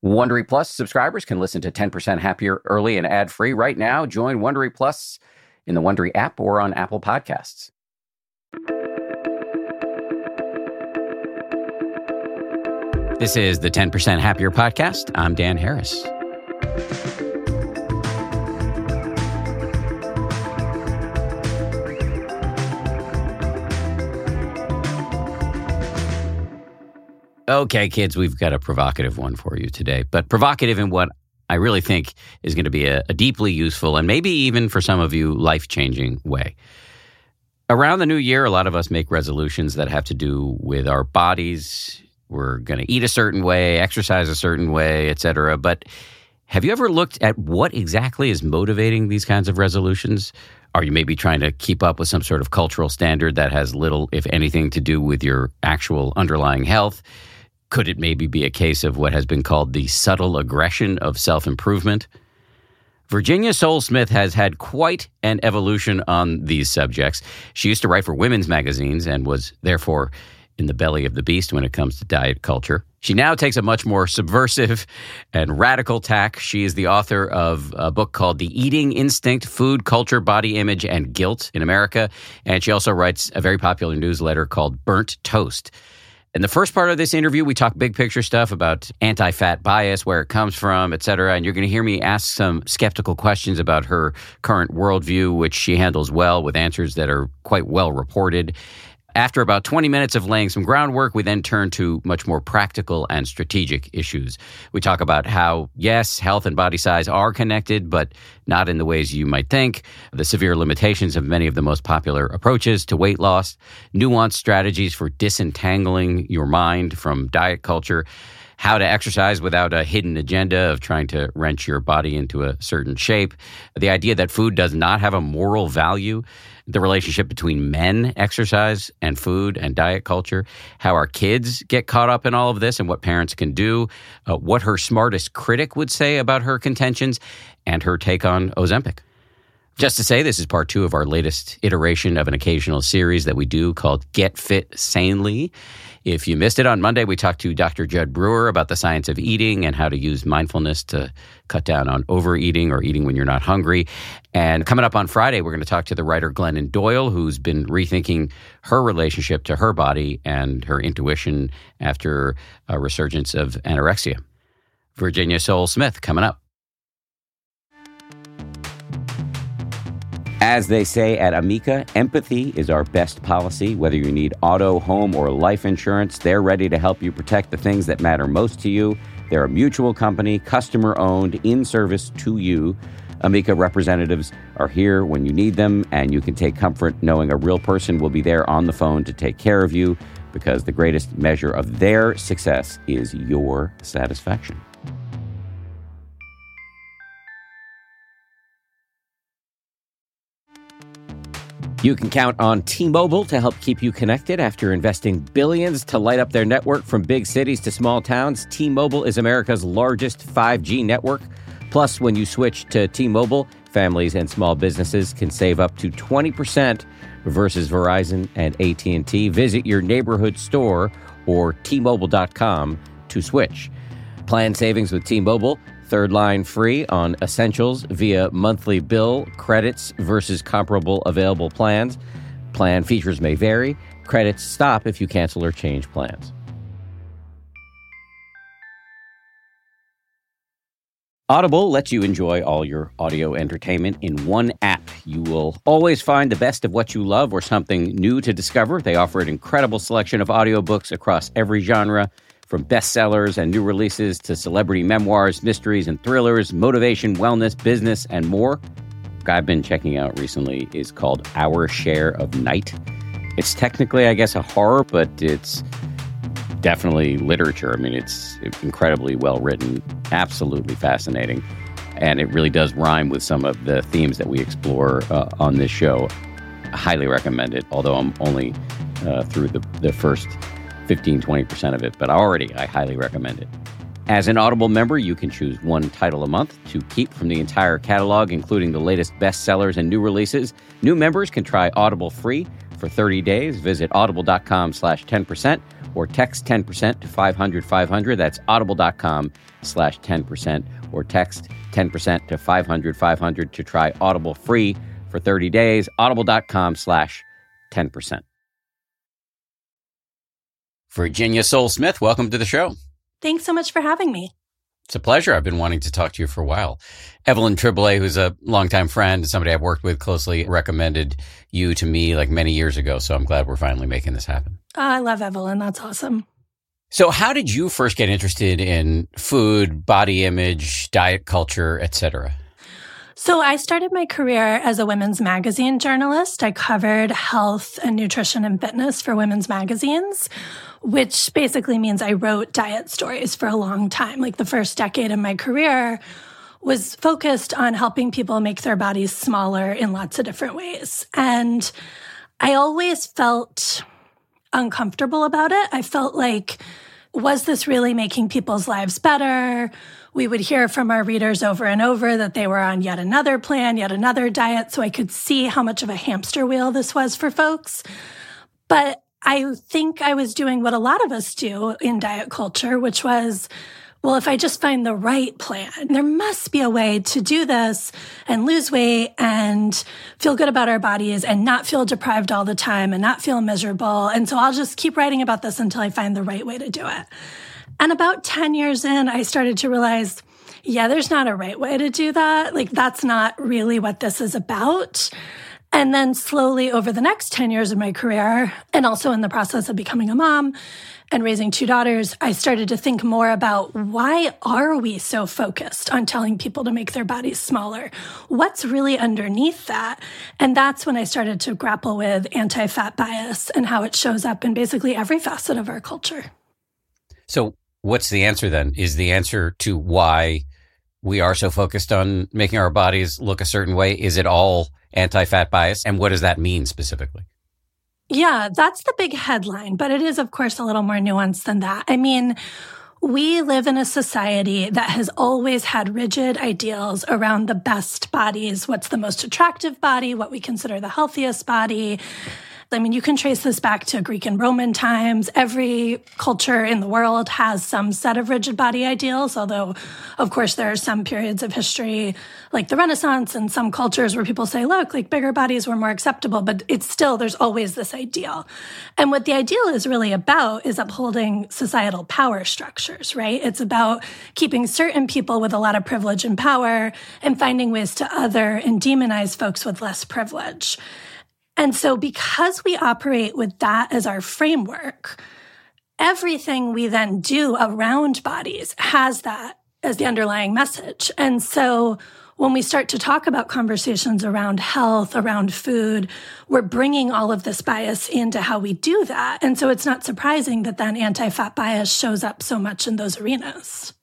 Wondery Plus subscribers can listen to 10% Happier early and ad-free right now. Join Wondery Plus in the Wondery app or on Apple Podcasts. This is the 10% Happier podcast. I'm Dan Harris. Okay, kids, we've got a provocative one for you today, but provocative in what I really think is going to be a deeply useful and maybe even for some of you life-changing way. Around the new year, a lot of us make resolutions that have to do with our bodies. We're going to eat a certain way, exercise a certain way, etc. But have you ever looked at what exactly is motivating these kinds of resolutions? Are you maybe trying to keep up with some sort of cultural standard that has little, if anything, to do with your actual underlying health? Could it maybe be a case of what has been called the subtle aggression of self-improvement? Virginia Sole-Smith has had quite an evolution on these subjects. She used to write for women's magazines and was therefore in the belly of the beast when it comes to diet culture. She now takes a much more subversive and radical tack. She is the author of a book called The Eating Instinct, Food, Culture, Body Image, and Guilt in America. And she also writes a very popular newsletter called Burnt Toast. In the first part of this interview, we talk big picture stuff about anti-fat bias, where it comes from, et cetera. And you're going to hear me ask some skeptical questions about her current worldview, which she handles well with answers that are quite well reported. After about 20 minutes of laying some groundwork, we then turn to much more practical and strategic issues. We talk about how, yes, health and body size are connected, but not in the ways you might think, the severe limitations of many of the most popular approaches to weight loss, nuanced strategies for disentangling your mind from diet culture, how to exercise without a hidden agenda of trying to wrench your body into a certain shape, the idea that food does not have a moral value, the relationship between men, exercise, and food and diet culture, how our kids get caught up in all of this and what parents can do, what her smartest critic would say about her contentions, and her take on Ozempic. Just to say, this is part 2 of our latest iteration of an occasional series that we do called Get Fit Sanely. If you missed it on Monday, we talked to Dr. Judd Brewer about the science of eating and how to use mindfulness to cut down on overeating or eating when you're not hungry. And coming up on Friday, we're going to talk to the writer Glennon Doyle, who's been rethinking her relationship to her body and her intuition after a resurgence of anorexia. Virginia Sole-Smith coming up. As they say at Amica, empathy is our best policy. Whether you need auto, home, or life insurance, they're ready to help you protect the things that matter most to you. They're a mutual company, customer-owned, in service to you. Amica representatives are here when you need them, and you can take comfort knowing a real person will be there on the phone to take care of you, because the greatest measure of their success is your satisfaction. You can count on T-Mobile to help keep you connected. After investing billions to light up their network from big cities to small towns, T-Mobile is America's largest 5G network. Plus, when you switch to T-Mobile, families and small businesses can save up to 20% versus Verizon and AT&T. Visit your neighborhood store or T-Mobile.com to switch. Plan savings with T-Mobile. Third line free on essentials via monthly bill, credits versus comparable available plans. Plan features may vary. Credits stop if you cancel or change plans. Audible lets you enjoy all your audio entertainment in one app. You will always find the best of what you love or something new to discover. They offer an incredible selection of audiobooks across every genre, from bestsellers and new releases to celebrity memoirs, mysteries and thrillers, motivation, wellness, business, and more. What I've been checking out recently is called Our Share of Night. It's technically, I guess, a horror, but it's definitely literature. I mean, it's incredibly well written, absolutely fascinating, and it really does rhyme with some of the themes that we explore on this show. I highly recommend it, although I'm only through the first 15-20% of it, but I highly recommend it. As an Audible member, you can choose one title a month to keep from the entire catalog, including the latest bestsellers and new releases. New members can try Audible free for 30 days. Visit audible.com/10% or text 10% to 500 500. That's audible.com/10% or text 10% to 500 500 to try Audible free for 30 days. Audible.com/10%. Virginia Sole-Smith, welcome to the show. Thanks so much for having me. It's a pleasure. I've been wanting to talk to you for a while. Evelyn Tribole, who's a longtime friend, somebody I've worked with closely, recommended you to me like many years ago. So I'm glad we're finally making this happen. I love Evelyn. That's awesome. So how did you first get interested in food, body image, diet culture, etc.? So I started my career as a women's magazine journalist. I covered health and nutrition and fitness for women's magazines, which basically means I wrote diet stories for a long time. Like the first decade of my career was focused on helping people make their bodies smaller in lots of different ways. And I always felt uncomfortable about it. I felt like, was this really making people's lives better? We would hear from our readers over and over that they were on yet another plan, yet another diet. So I could see how much of a hamster wheel this was for folks. But I think I was doing what a lot of us do in diet culture, which was, well, if I just find the right plan, there must be a way to do this and lose weight and feel good about our bodies and not feel deprived all the time and not feel miserable. And so I'll just keep writing about this until I find the right way to do it. And about 10 years in, I started to realize, yeah, there's not a right way to do that. Like, that's not really what this is about. And then slowly over the next 10 years of my career, and also in the process of becoming a mom and raising two daughters, I started to think more about, why are we so focused on telling people to make their bodies smaller? What's really underneath that? And that's when I started to grapple with anti-fat bias and how it shows up in basically every facet of our culture. So what's the answer then? Is the answer to why we are so focused on making our bodies look a certain way, is it all anti-fat bias? And what does that mean specifically? Yeah, that's the big headline, but it is, of course, a little more nuanced than that. I mean, we live in a society that has always had rigid ideals around the best bodies, what's the most attractive body, what we consider the healthiest body. I mean, you can trace this back to Greek and Roman times. Every culture in the world has some set of rigid body ideals, although, of course, there are some periods of history like the Renaissance and some cultures where people say, look, like bigger bodies were more acceptable, but it's still, there's always this ideal. And what the ideal is really about is upholding societal power structures, right? It's about keeping certain people with a lot of privilege and power and finding ways to other and demonize folks with less privilege. And so because we operate with that as our framework, everything we then do around bodies has that as the underlying message. And so when we start to talk about conversations around health, around food, we're bringing all of this bias into how we do that. And so it's not surprising that then anti-fat bias shows up so much in those arenas.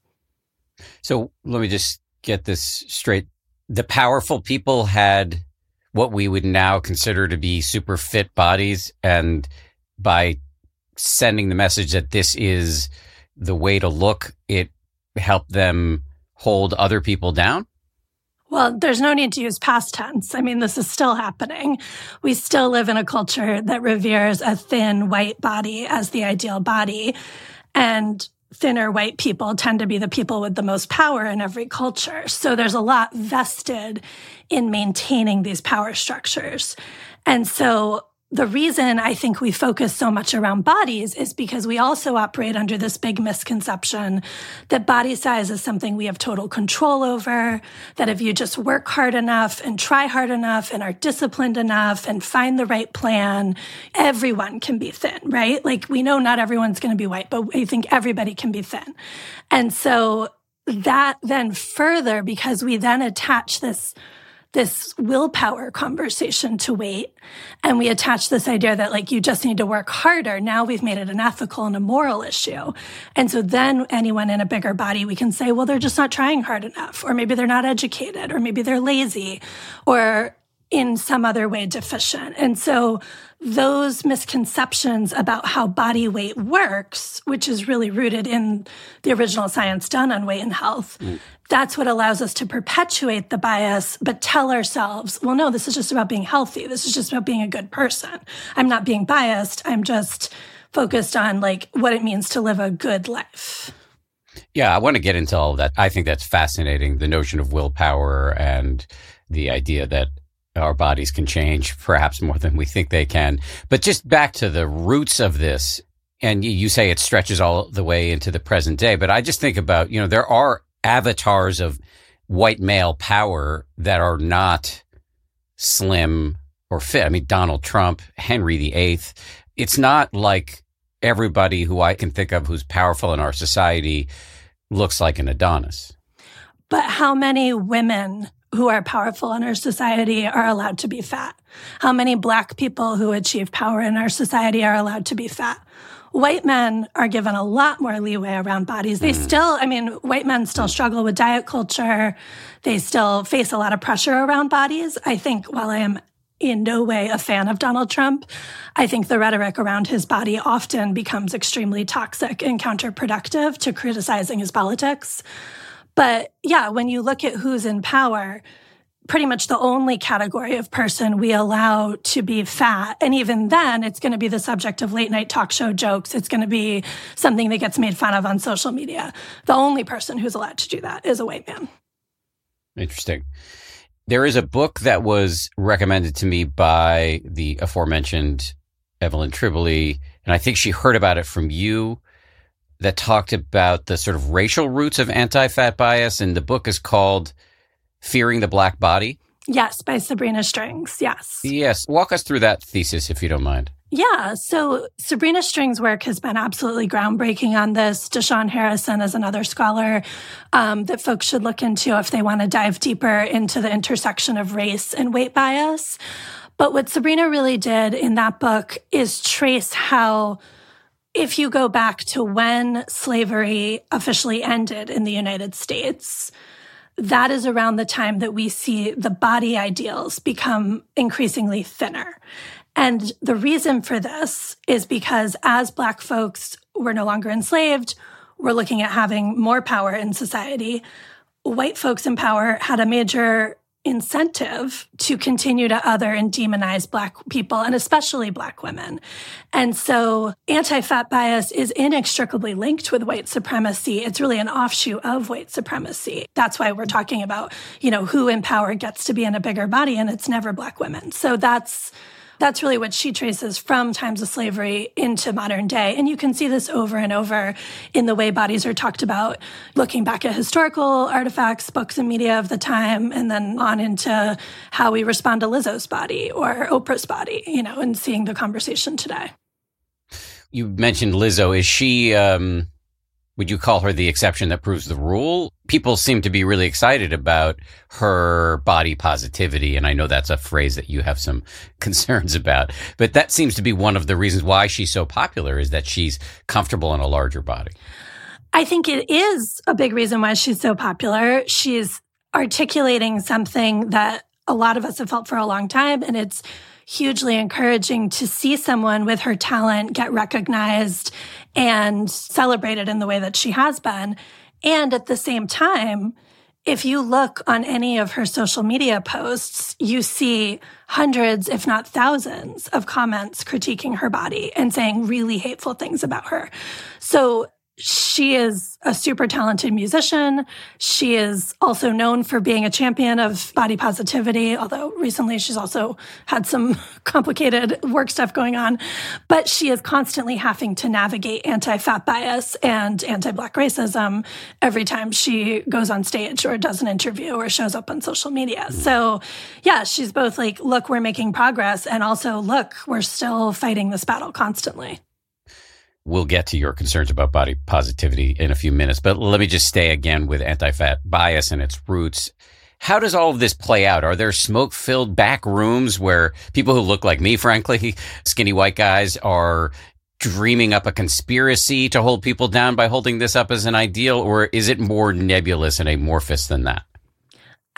So let me just get this straight. The powerful people had what we would now consider to be super fit bodies. And by sending the message that this is the way to look, it helped them hold other people down? Well, there's no need to use past tense. I mean, this is still happening. We still live in a culture that reveres a thin white body as the ideal body. And thinner white people tend to be the people with the most power in every culture. So there's a lot vested in maintaining these power structures. And so the reason I think we focus so much around bodies is because we also operate under this big misconception that body size is something we have total control over, that if you just work hard enough and try hard enough and are disciplined enough and find the right plan, everyone can be thin, right? Like we know not everyone's going to be white, but I think everybody can be thin. And so that then further, because we then attach this willpower conversation to weight. And we attach this idea that like, you just need to work harder. Now we've made it an ethical and a moral issue. And so then anyone in a bigger body, we can say, well, they're just not trying hard enough, or maybe they're not educated, or maybe they're lazy, or in some other way deficient. And so those misconceptions about how body weight works, which is really rooted in the original science done on weight and health, that's what allows us to perpetuate the bias, but tell ourselves, well, no, this is just about being healthy. This is just about being a good person. I'm not being biased. I'm just focused on like what it means to live a good life. Yeah, I want to get into all of that. I think that's fascinating, the notion of willpower and the idea that our bodies can change perhaps more than we think they can. But just back to the roots of this, and you say it stretches all the way into the present day, but I just think about, there are avatars of white male power that are not slim or fit. I mean, Donald Trump, Henry VIII. It's not like everybody who I can think of who's powerful in our society looks like an Adonis. But how many women who are powerful in our society are allowed to be fat? How many Black people who achieve power in our society are allowed to be fat? White men are given a lot more leeway around bodies. They white men still struggle with diet culture. They still face a lot of pressure around bodies. I think while I am in no way a fan of Donald Trump, I think the rhetoric around his body often becomes extremely toxic and counterproductive to criticizing his politics. But yeah, when you look at who's in power, pretty much the only category of person we allow to be fat. And even then, it's going to be the subject of late night talk show jokes. It's going to be something that gets made fun of on social media. The only person who's allowed to do that is a white man. Interesting. There is a book that was recommended to me by the aforementioned Evelyn Tribole, and I think she heard about it from you, that talked about the sort of racial roots of anti-fat bias. And the book is called Fearing the Black Body. Yes, by Sabrina Strings. Yes. Yes. Walk us through that thesis, if you don't mind. Yeah. So Sabrina Strings' work has been absolutely groundbreaking on this. Deshaun Harrison is another scholar that folks should look into if they want to dive deeper into the intersection of race and weight bias. But what Sabrina really did in that book is trace how, if you go back to when slavery officially ended in the United States, that is around the time that we see the body ideals become increasingly thinner. And the reason for this is because as Black folks were no longer enslaved, we're looking at having more power in society. White folks in power had a major incentive to continue to other and demonize Black people, and especially Black women. And so anti-fat bias is inextricably linked with white supremacy. It's really an offshoot of white supremacy. That's why we're talking about, who in power gets to be in a bigger body, and it's never Black women. So that's really what she traces from times of slavery into modern day. And you can see this over and over in the way bodies are talked about, looking back at historical artifacts, books and media of the time, and then on into how we respond to Lizzo's body or Oprah's body, and seeing the conversation today. You mentioned Lizzo. Is she, would you call her the exception that proves the rule? People seem to be really excited about her body positivity, and I know that's a phrase that you have some concerns about. But that seems to be one of the reasons why she's so popular, is that she's comfortable in a larger body. I think it is a big reason why she's so popular. She's articulating something that a lot of us have felt for a long time, and it's hugely encouraging to see someone with her talent get recognized and celebrated in the way that she has been. And at the same time, if you look on any of her social media posts, you see hundreds, if not thousands, of comments critiquing her body and saying really hateful things about her. So she is a super talented musician. She is also known for being a champion of body positivity, although recently she's also had some complicated work stuff going on. But she is constantly having to navigate anti-fat bias and anti-Black racism every time she goes on stage or does an interview or shows up on social media. So yeah, she's both like, look, we're making progress, and also, look, we're still fighting this battle constantly. We'll get to your concerns about body positivity in a few minutes, but let me just stay again with anti-fat bias and its roots. How does all of this play out? Are there smoke-filled back rooms where people who look like me, frankly, skinny white guys, are dreaming up a conspiracy to hold people down by holding this up as an ideal, or is it more nebulous and amorphous than that?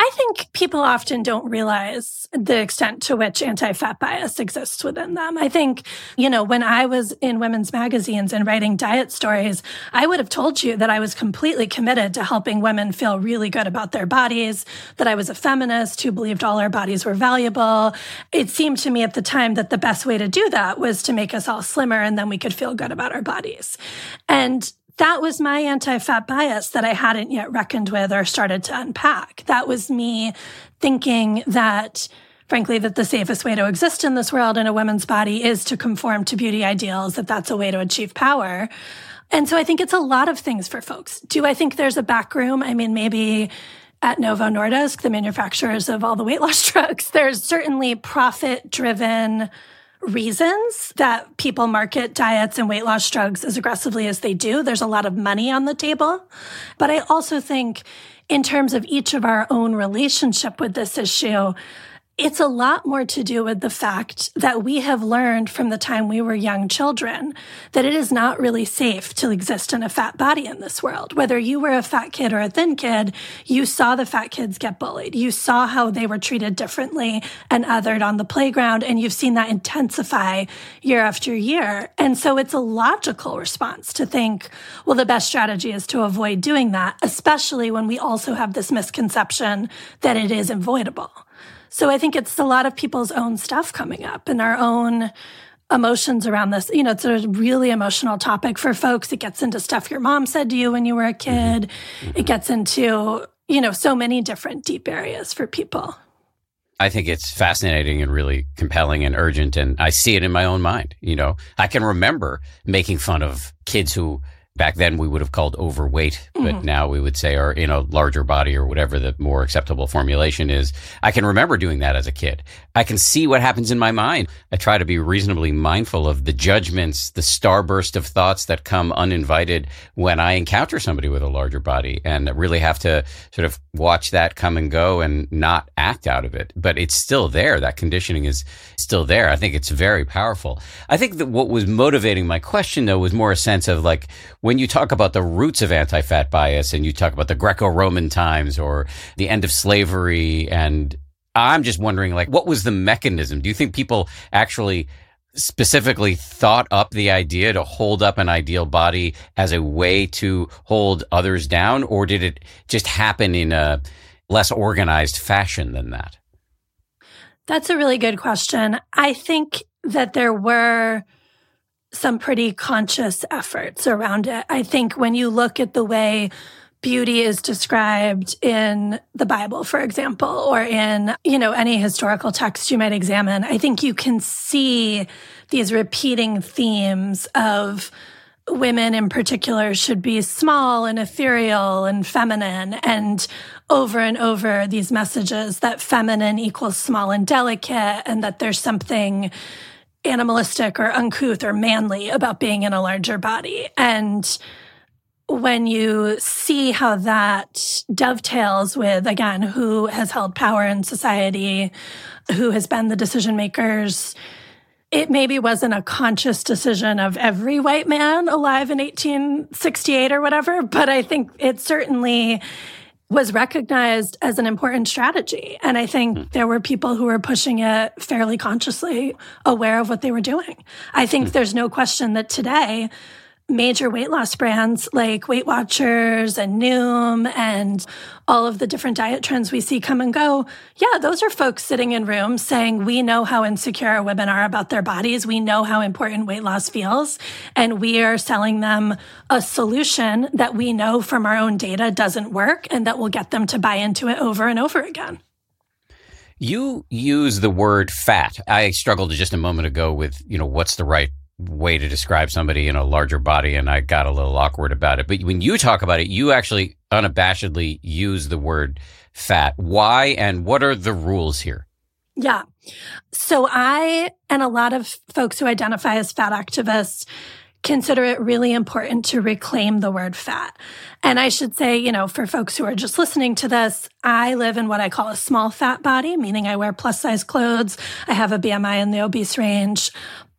I think people often don't realize the extent to which anti-fat bias exists within them. I think, when I was in women's magazines and writing diet stories, I would have told you that I was completely committed to helping women feel really good about their bodies, that I was a feminist who believed all our bodies were valuable. It seemed to me at the time that the best way to do that was to make us all slimmer and then we could feel good about our bodies. And that was my anti-fat bias that I hadn't yet reckoned with or started to unpack. That was me thinking that, frankly, that the safest way to exist in this world in a woman's body is to conform to beauty ideals, that that's a way to achieve power. And so I think it's a lot of things for folks. Do I think there's a back room? I mean, maybe at Novo Nordisk, the manufacturers of all the weight loss drugs, there's certainly profit-driven reasons that people market diets and weight loss drugs as aggressively as they do. There's a lot of money on the table. But I also think in terms of each of our own relationship with this issue, it's a lot more to do with the fact that we have learned from the time we were young children that it is not really safe to exist in a fat body in this world. Whether you were a fat kid or a thin kid, you saw the fat kids get bullied. You saw how they were treated differently and othered on the playground, and you've seen that intensify year after year. And so it's a logical response to think, well, the best strategy is to avoid doing that, especially when we also have this misconception that it is avoidable. So I think it's a lot of people's own stuff coming up and our own emotions around this. It's a really emotional topic for folks. It gets into stuff your mom said to you when you were a kid. It gets into, so many different deep areas for people. I think it's fascinating and really compelling and urgent. And I see it in my own mind. I can remember making fun of kids who back then we would have called overweight, but now we would say are in a larger body or whatever the more acceptable formulation is. I can remember doing that as a kid. I can see what happens in my mind. I try to be reasonably mindful of the judgments, the starburst of thoughts that come uninvited when I encounter somebody with a larger body, and really have to sort of watch that come and go and not act out of it. But it's still there. That conditioning is still there. I think it's very powerful. I think that what was motivating my question, though, was more a sense of like, when you talk about the roots of anti-fat bias and you talk about the Greco-Roman times or the end of slavery, and I'm just wondering, like, what was the mechanism? Do you think people actually specifically thought up the idea to hold up an ideal body as a way to hold others down, or did it just happen in a less organized fashion than that? That's a really good question. I think that there were some pretty conscious efforts around it. I think when you look at the way beauty is described in the Bible, for example, or in, any historical text you might examine, I think you can see these repeating themes of women in particular should be small and ethereal and feminine, and over these messages that feminine equals small and delicate, and that there's something animalistic or uncouth or manly about being in a larger body. And when you see how that dovetails with, again, who has held power in society, who has been the decision makers, it maybe wasn't a conscious decision of every white man alive in 1868 or whatever, but I think it certainly was recognized as an important strategy. And I think there were people who were pushing it fairly consciously, aware of what they were doing. I think there's no question that today, major weight loss brands like Weight Watchers and Noom and all of the different diet trends we see come and go, yeah, those are folks sitting in rooms saying, we know how insecure women are about their bodies. We know how important weight loss feels. And we are selling them a solution that we know from our own data doesn't work and that will get them to buy into it over and over again. You use the word fat. I struggled just a moment ago with, what's the right way to describe somebody in a larger body, and I got a little awkward about it. But when you talk about it, you actually unabashedly use the word fat. Why, and what are the rules here? Yeah. So I and a lot of folks who identify as fat activists consider it really important to reclaim the word fat. And I should say, for folks who are just listening to this, I live in what I call a small fat body, meaning I wear plus size clothes. I have a BMI in the obese range.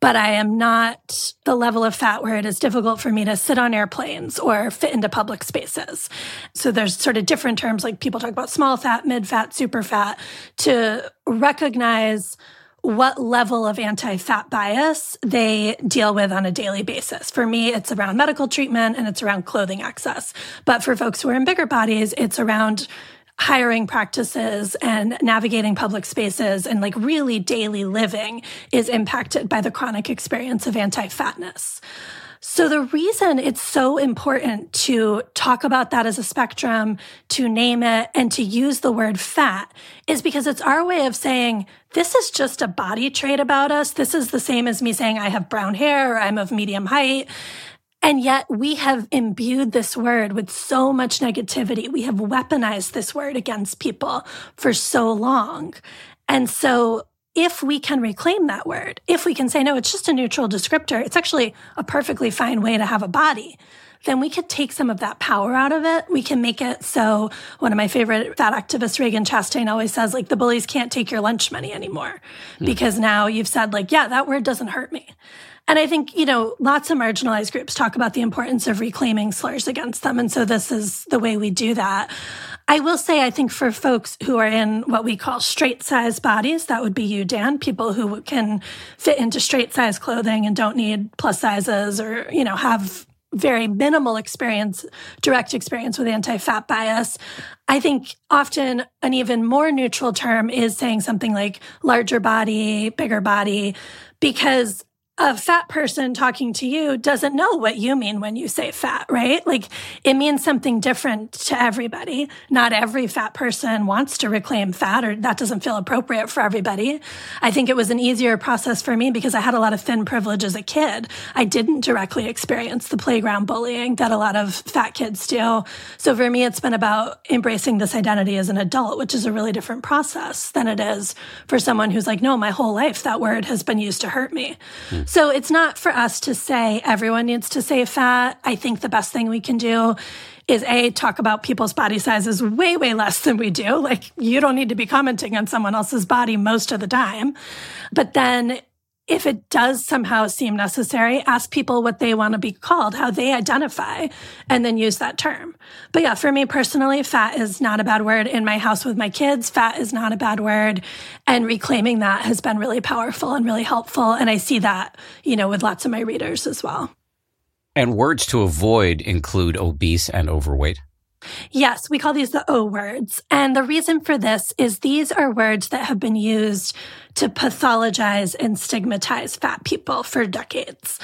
but I am not the level of fat where it is difficult for me to sit on airplanes or fit into public spaces. So there's sort of different terms, like people talk about small fat, mid fat, super fat, to recognize what level of anti-fat bias they deal with on a daily basis. For me, it's around medical treatment and it's around clothing access. But for folks who are in bigger bodies, it's around hiring practices and navigating public spaces, and like really daily living is impacted by the chronic experience of anti-fatness. So the reason it's so important to talk about that as a spectrum, to name it, and to use the word fat is because it's our way of saying, this is just a body trait about us. This is the same as me saying I have brown hair or I'm of medium height. And yet we have imbued this word with so much negativity. We have weaponized this word against people for so long. And so if we can reclaim that word, if we can say, no, it's just a neutral descriptor, it's actually a perfectly fine way to have a body, then we could take some of that power out of it. We can make it so one of my favorite fat activists, Reagan Chastain, always says, like, the bullies can't take your lunch money anymore because now you've said, like, yeah, that word doesn't hurt me. And I think, lots of marginalized groups talk about the importance of reclaiming slurs against them. And so this is the way we do that. I will say, I think for folks who are in what we call straight size bodies, that would be you, Dan, people who can fit into straight size clothing and don't need plus sizes or, have very minimal experience, direct experience with anti-fat bias. I think often an even more neutral term is saying something like larger body, bigger body, because a fat person talking to you doesn't know what you mean when you say fat, right? Like it means something different to everybody. Not every fat person wants to reclaim fat, or that doesn't feel appropriate for everybody. I think it was an easier process for me because I had a lot of thin privilege as a kid. I didn't directly experience the playground bullying that a lot of fat kids do. So for me, it's been about embracing this identity as an adult, which is a really different process than it is for someone who's like, no, my whole life that word has been used to hurt me. So it's not for us to say everyone needs to say fat. I think the best thing we can do is talk about people's body sizes way, way less than we do. Like you don't need to be commenting on someone else's body most of the time. But then if it does somehow seem necessary, ask people what they want to be called, how they identify, and then use that term. But yeah, for me personally, fat is not a bad word. In my house with my kids, fat is not a bad word. And reclaiming that has been really powerful and really helpful. And I see that, with lots of my readers as well. And words to avoid include obese and overweight. Yes, we call these the O words. And the reason for this is these are words that have been used to pathologize and stigmatize fat people for decades.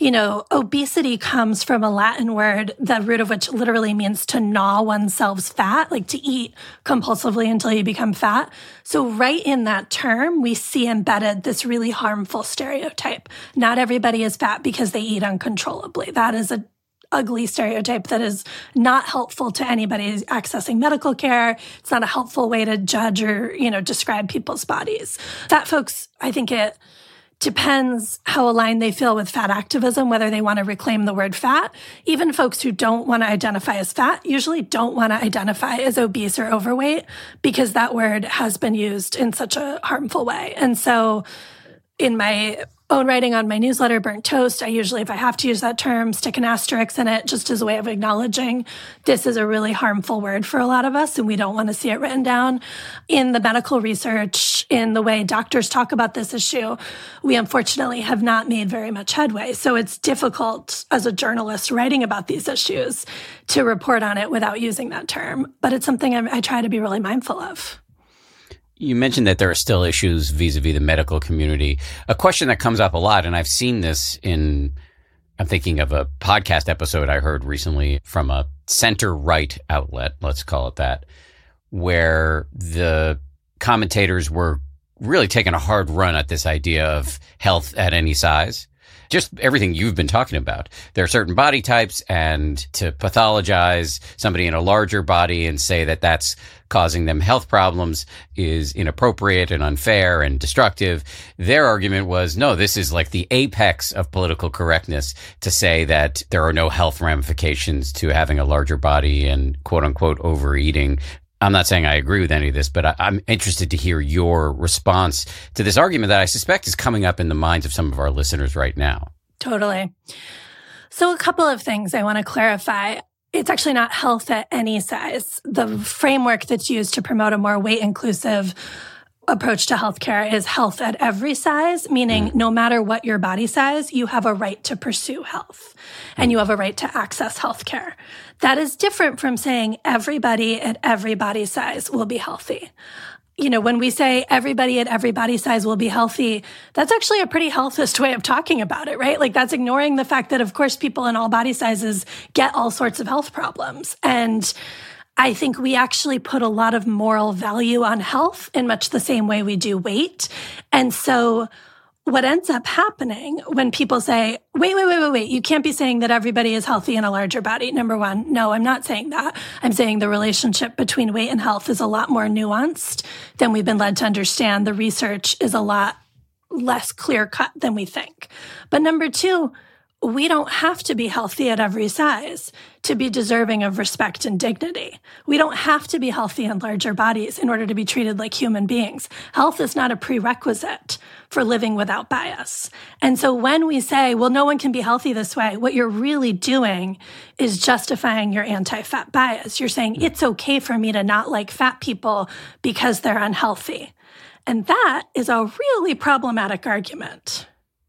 Obesity comes from a Latin word, the root of which literally means to gnaw oneself's fat, like to eat compulsively until you become fat. So right in that term, we see embedded this really harmful stereotype. Not everybody is fat because they eat uncontrollably. That is a ugly stereotype that is not helpful to anybody accessing medical care. It's not a helpful way to judge or, describe people's bodies. Fat folks, I think it depends how aligned they feel with fat activism, whether they want to reclaim the word fat. Even folks who don't want to identify as fat usually don't want to identify as obese or overweight because that word has been used in such a harmful way. And so in my own writing on my newsletter, Burnt Toast, I usually, if I have to use that term, stick an asterisk in it just as a way of acknowledging this is a really harmful word for a lot of us and we don't want to see it written down. In the medical research, in the way doctors talk about this issue, we unfortunately have not made very much headway. So it's difficult as a journalist writing about these issues to report on it without using that term. But it's something I try to be really mindful of. You mentioned that there are still issues vis-a-vis the medical community. A question that comes up a lot, and I've seen this I'm thinking of a podcast episode I heard recently from a center-right outlet, let's call it that, where the commentators were really taking a hard run at this idea of health at any size. Just everything you've been talking about. There are certain body types, and to pathologize somebody in a larger body and say that that's causing them health problems is inappropriate and unfair and destructive. Their argument was, no, this is like the apex of political correctness to say that there are no health ramifications to having a larger body and quote unquote overeating. I'm not saying I agree with any of this, but I'm interested to hear your response to this argument that I suspect is coming up in the minds of some of our listeners right now. Totally. So a couple of things I want to clarify. It's actually not health at any size. The framework that's used to promote a more weight-inclusive approach to healthcare is health at every size, meaning no matter what your body size, you have a right to pursue health and you have a right to access healthcare. That is different from saying everybody at every body size will be healthy. You know, when we say everybody at every body size will be healthy, that's actually a pretty healthist way of talking about it, right? Like that's ignoring the fact that, of course, people in all body sizes get all sorts of health problems. And I think we actually put a lot of moral value on health in much the same way we do weight. And so what ends up happening when people say, wait, you can't be saying that everybody is healthy in a larger body. Number one, no, I'm not saying that. I'm saying the relationship between weight and health is a lot more nuanced than we've been led to understand. The research is a lot less clear-cut than we think. But number two, we don't have to be healthy at every size to be deserving of respect and dignity. We don't have to be healthy in larger bodies in order to be treated like human beings. Health is not a prerequisite for living without bias. And so when we say, well, no one can be healthy this way, what you're really doing is justifying your anti-fat bias. You're saying it's okay for me to not like fat people because they're unhealthy. And that is a really problematic argument.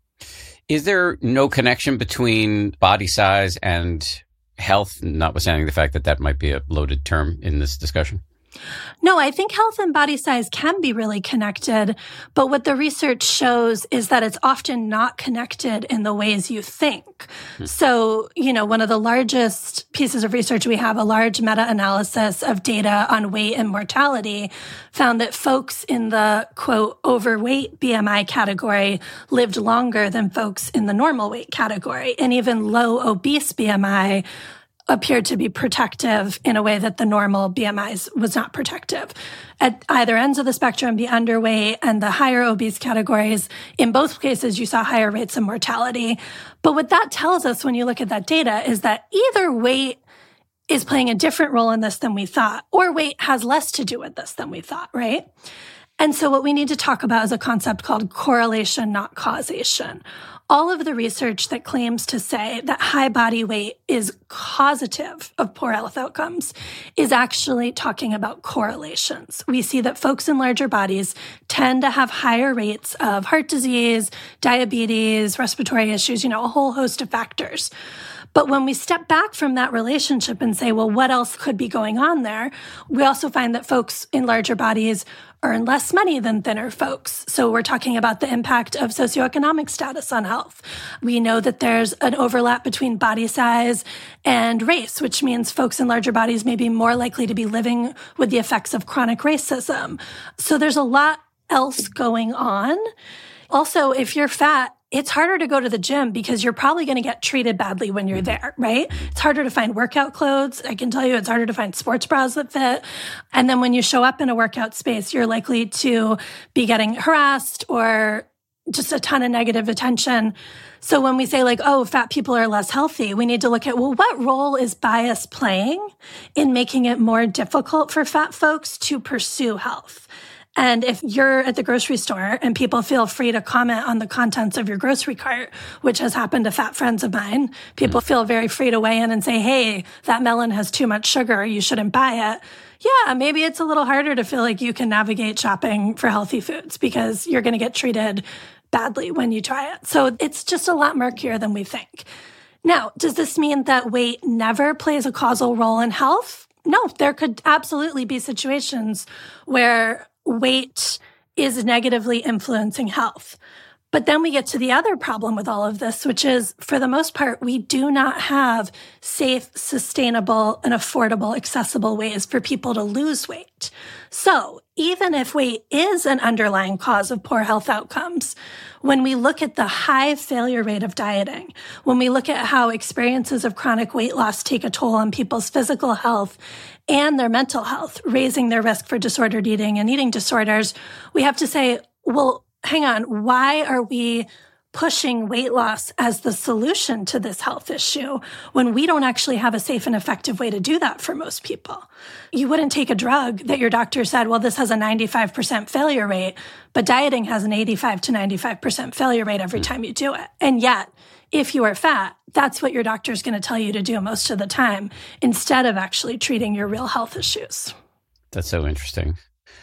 Is there no connection between body size and health, notwithstanding the fact that that might be a loaded term in this discussion? No, I think health and body size can be really connected, but what the research shows is that it's often not connected in the ways you think. So, one of the largest pieces of research we have, a large meta-analysis of data on weight and mortality, found that folks in the, quote, overweight BMI category lived longer than folks in the normal weight category, and even low obese BMI appeared to be protective in a way that the normal BMIs was not protective. At either ends of the spectrum, the underweight and the higher obese categories, in both cases, you saw higher rates of mortality. But what that tells us when you look at that data is that either weight is playing a different role in this than we thought, or weight has less to do with this than we thought, right? And so what we need to talk about is a concept called correlation, not causation. All of the research that claims to say that high body weight is causative of poor health outcomes is actually talking about correlations. We see that folks in larger bodies tend to have higher rates of heart disease, diabetes, respiratory issues, a whole host of factors. But when we step back from that relationship and say, well, what else could be going on there? We also find that folks in larger bodies earn less money than thinner folks. So we're talking about the impact of socioeconomic status on health. We know that there's an overlap between body size and race, which means folks in larger bodies may be more likely to be living with the effects of chronic racism. So there's a lot else going on. Also, if you're fat, it's harder to go to the gym because you're probably going to get treated badly when you're there, right? It's harder to find workout clothes. I can tell you it's harder to find sports bras that fit. And then when you show up in a workout space, you're likely to be getting harassed or just a ton of negative attention. So when we say fat people are less healthy, we need to look at, what role is bias playing in making it more difficult for fat folks to pursue health? And if you're at the grocery store and people feel free to comment on the contents of your grocery cart, which has happened to fat friends of mine, people feel very free to weigh in and say, hey, that melon has too much sugar, you shouldn't buy it. Yeah, maybe it's a little harder to feel like you can navigate shopping for healthy foods because you're going to get treated badly when you try it. So it's just a lot murkier than we think. Now, does this mean that weight never plays a causal role in health? No, there could absolutely be situations where weight is negatively influencing health. But then we get to the other problem with all of this, which is, for the most part, we do not have safe, sustainable, and affordable, accessible ways for people to lose weight. So even if weight is an underlying cause of poor health outcomes, when we look at the high failure rate of dieting, when we look at how experiences of chronic weight loss take a toll on people's physical health and their mental health, raising their risk for disordered eating and eating disorders, we have to say, well, hang on, why are we pushing weight loss as the solution to this health issue when we don't actually have a safe and effective way to do that for most people. You wouldn't take a drug that your doctor said, well, this has a 95% failure rate, but dieting has an 85 to 95% failure rate every time you do it. And yet, if you are fat, that's what your doctor is going to tell you to do most of the time, instead of actually treating your real health issues. That's so interesting.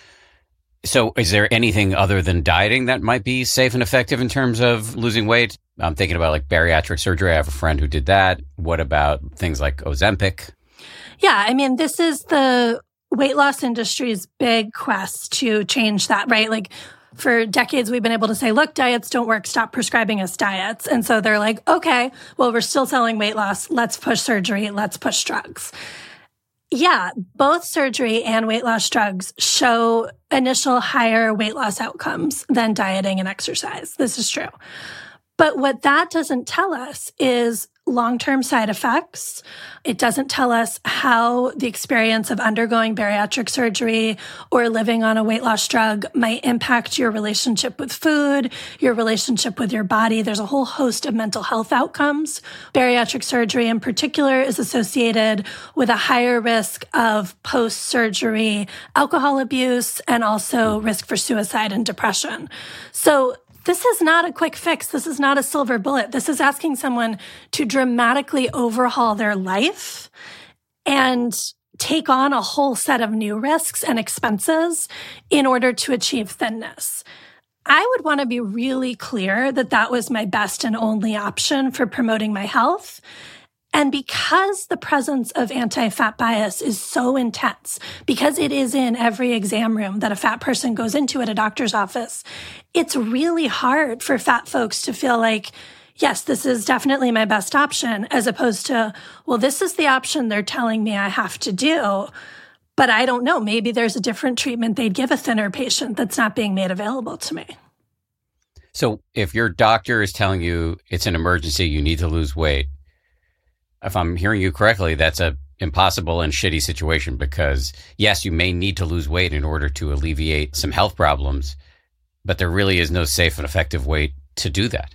So is there anything other than dieting that might be safe and effective in terms of losing weight? I'm thinking about like bariatric surgery. I have a friend who did that. What about things like Ozempic? Yeah, I mean, this is the weight loss industry's big quest to change that, right? Like for decades, we've been able to say, look, diets don't work. Stop prescribing us diets. And so they're like, okay, well, we're still selling weight loss. Let's push surgery. Let's push drugs. Yeah, both surgery and weight loss drugs show initial higher weight loss outcomes than dieting and exercise. This is true. But what that doesn't tell us is long-term side effects. It doesn't tell us how the experience of undergoing bariatric surgery or living on a weight loss drug might impact your relationship with food, your relationship with your body. There's a whole host of mental health outcomes. Bariatric surgery in particular is associated with a higher risk of post-surgery alcohol abuse and also risk for suicide and depression. So this is not a quick fix. This is not a silver bullet. This is asking someone to dramatically overhaul their life and take on a whole set of new risks and expenses in order to achieve thinness. I would want to be really clear that that was my best and only option for promoting my health. And because the presence of anti-fat bias is so intense, because it is in every exam room that a fat person goes into at a doctor's office, it's really hard for fat folks to feel like, yes, this is definitely my best option, as opposed to, well, this is the option they're telling me I have to do, but I don't know. Maybe there's a different treatment they'd give a thinner patient that's not being made available to me. So if your doctor is telling you it's an emergency, you need to lose weight, if I'm hearing you correctly, that's a impossible and shitty situation because, yes, you may need to lose weight in order to alleviate some health problems, but there really is no safe and effective way to do that.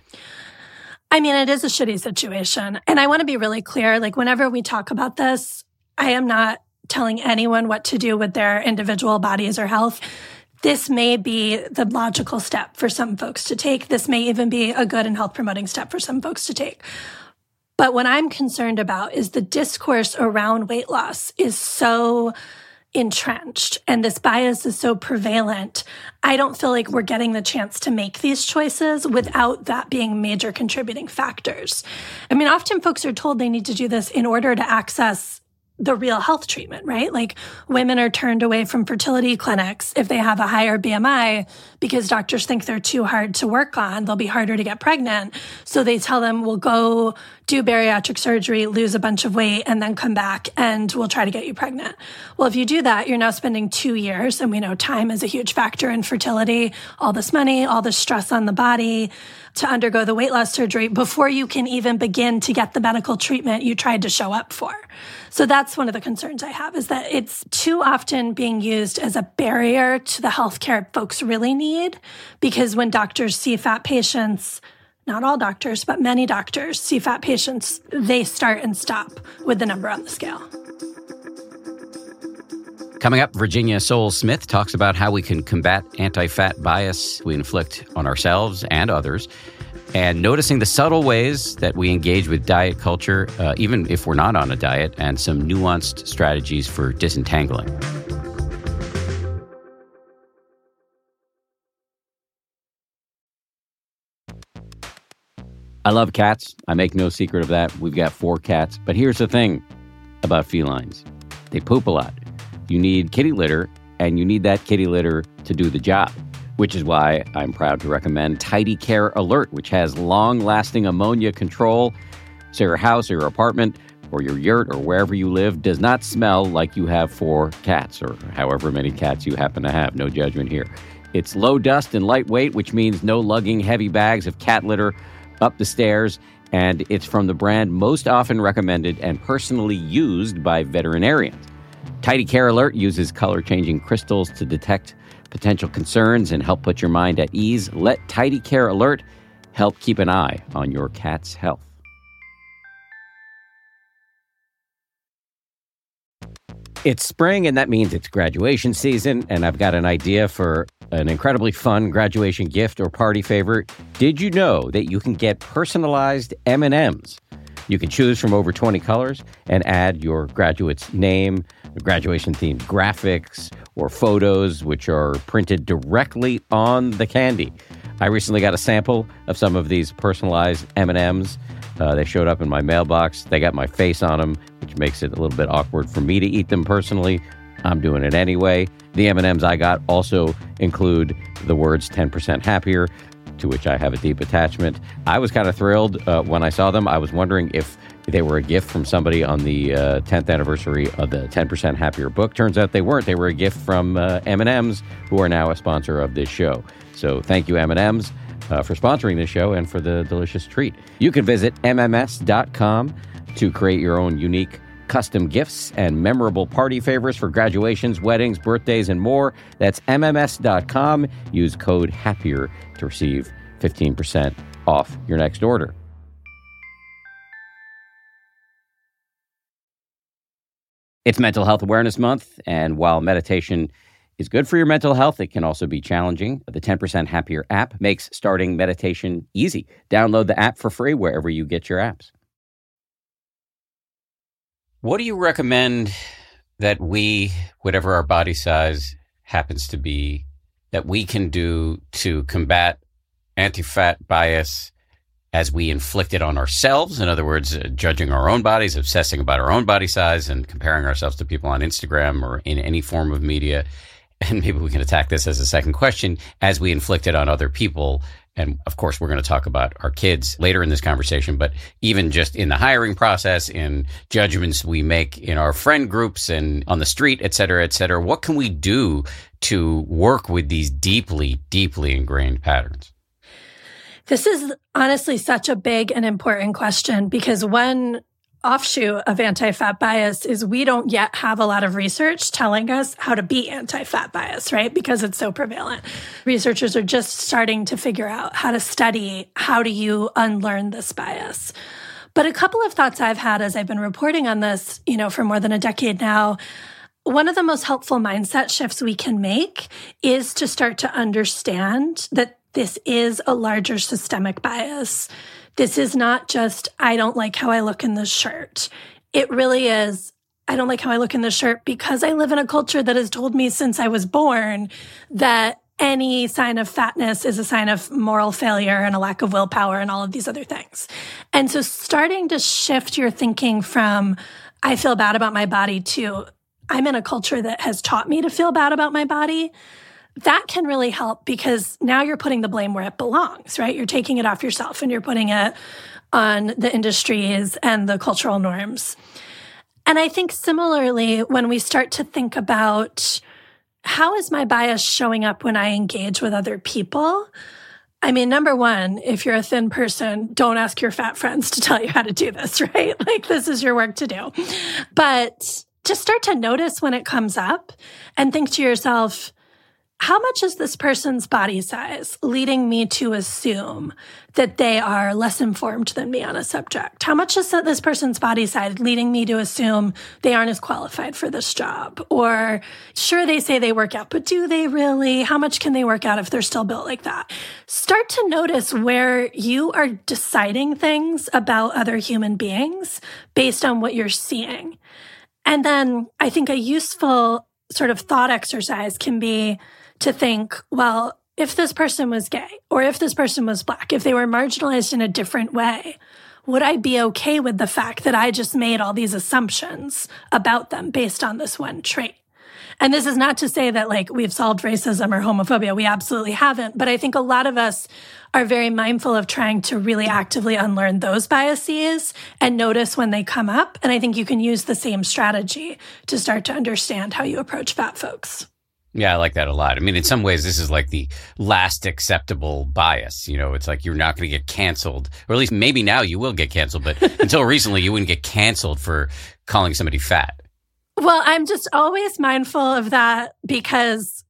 I mean, it is a shitty situation. And I want to be really clear, like whenever we talk about this, I am not telling anyone what to do with their individual bodies or health. This may be the logical step for some folks to take. This may even be a good and health promoting step for some folks to take. But what I'm concerned about is the discourse around weight loss is so entrenched and this bias is so prevalent. I don't feel like we're getting the chance to make these choices without that being major contributing factors. I mean, often folks are told they need to do this in order to access the real health treatment, right? Like women are turned away from fertility clinics if they have a higher BMI because doctors think they're too hard to work on. They'll be harder to get pregnant. So they tell them, we'll go do bariatric surgery, lose a bunch of weight, and then come back and we'll try to get you pregnant. Well, if you do that, you're now spending 2 years, and we know time is a huge factor in fertility, all this money, all this stress on the body to undergo the weight loss surgery before you can even begin to get the medical treatment you tried to show up for. So that's one of the concerns I have, is that it's too often being used as a barrier to the healthcare folks really need, because when doctors see fat patients, not all doctors, but many doctors see fat patients, they start and stop with the number on the scale. Coming up, Virginia Sowell-Smith talks about how we can combat anti-fat bias we inflict on ourselves and others, and noticing the subtle ways that we engage with diet culture, even if we're not on a diet, and some nuanced strategies for disentangling. I love cats. I make no secret of that. We've got 4 cats. But here's the thing about felines. They poop a lot. You need kitty litter, and you need that kitty litter to do the job, which is why I'm proud to recommend Tidy Care Alert, which has long-lasting ammonia control, so your house or your apartment or your yurt or wherever you live does not smell like you have 4 cats or however many cats you happen to have. No judgment here. It's low dust and lightweight, which means no lugging heavy bags of cat litter up the stairs, and it's from the brand most often recommended and personally used by veterinarians. Tidy Care Alert uses color-changing crystals to detect potential concerns and help put your mind at ease. Let Tidy Care Alert help keep an eye on your cat's health. It's spring, and that means it's graduation season, and I've got an idea for an incredibly fun graduation gift or party favor. Did you know that you can get personalized M&Ms? You can choose from over 20 colors and add your graduate's name, graduation-themed graphics, or photos, which are printed directly on the candy. I recently got a sample of some of these personalized M&Ms. They showed up in my mailbox. They got my face on them, which makes it a little bit awkward for me to eat them personally. I'm doing it anyway. The M&Ms I got also include the words 10% happier, to which I have a deep attachment. I was kind of thrilled when I saw them. I was wondering if they were a gift from somebody on the 10th anniversary of the 10% Happier book. Turns out they weren't. They were a gift from M&Ms, who are now a sponsor of this show. So thank you, M&Ms. For sponsoring this show and for the delicious treat. You can visit MMS.com to create your own unique custom gifts and memorable party favors for graduations, weddings, birthdays, and more. That's MMS.com. Use code HAPPIER to receive 15% off your next order. It's Mental Health Awareness Month, and while meditation is good for your mental health, it can also be challenging. The 10% Happier app makes starting meditation easy. Download the app for free wherever you get your apps. What do you recommend that we, whatever our body size happens to be, that we can do to combat anti-fat bias as we inflict it on ourselves? In other words, judging our own bodies, obsessing about our own body size, and comparing ourselves to people on Instagram or in any form of media. And maybe we can attack this as a second question, as we inflict it on other people. And of course, we're going to talk about our kids later in this conversation, but even just in the hiring process, in judgments we make in our friend groups and on the street, et cetera, what can we do to work with these deeply, deeply ingrained patterns? This is honestly such a big and important question, because one offshoot of anti-fat bias is we don't yet have a lot of research telling us how to beat anti-fat bias, right? Because it's so prevalent. Researchers are just starting to figure out how to study how do you unlearn this bias. But a couple of thoughts I've had as I've been reporting on this, for more than a decade now. One of the most helpful mindset shifts we can make is to start to understand that this is a larger systemic bias. This is not just, I don't like how I look in this shirt. It really is, I don't like how I look in this shirt because I live in a culture that has told me since I was born that any sign of fatness is a sign of moral failure and a lack of willpower and all of these other things. And so starting to shift your thinking from, I feel bad about my body, to, I'm in a culture that has taught me to feel bad about my body, that can really help, because now you're putting the blame where it belongs, right? You're taking it off yourself and you're putting it on the industries and the cultural norms. And I think similarly, when we start to think about how is my bias showing up when I engage with other people? I mean, number one, if you're a thin person, don't ask your fat friends to tell you how to do this, right? Like, this is your work to do. But just start to notice when it comes up and think to yourself, how much is this person's body size leading me to assume that they are less informed than me on a subject? How much is this person's body size leading me to assume they aren't as qualified for this job? Or, sure, they say they work out, but do they really? How much can they work out if they're still built like that? Start to notice where you are deciding things about other human beings based on what you're seeing. And then I think a useful sort of thought exercise can be to think, well, if this person was gay, or if this person was Black, if they were marginalized in a different way, would I be okay with the fact that I just made all these assumptions about them based on this one trait? And this is not to say that we've solved racism or homophobia. We absolutely haven't. But I think a lot of us are very mindful of trying to really actively unlearn those biases and notice when they come up. And I think you can use the same strategy to start to understand how you approach fat folks. Yeah, I like that a lot. I mean, in some ways, this is like the last acceptable bias. It's like you're not going to get canceled, or at least maybe now you will get canceled. But until recently, you wouldn't get canceled for calling somebody fat. Well, I'm just always mindful of that, because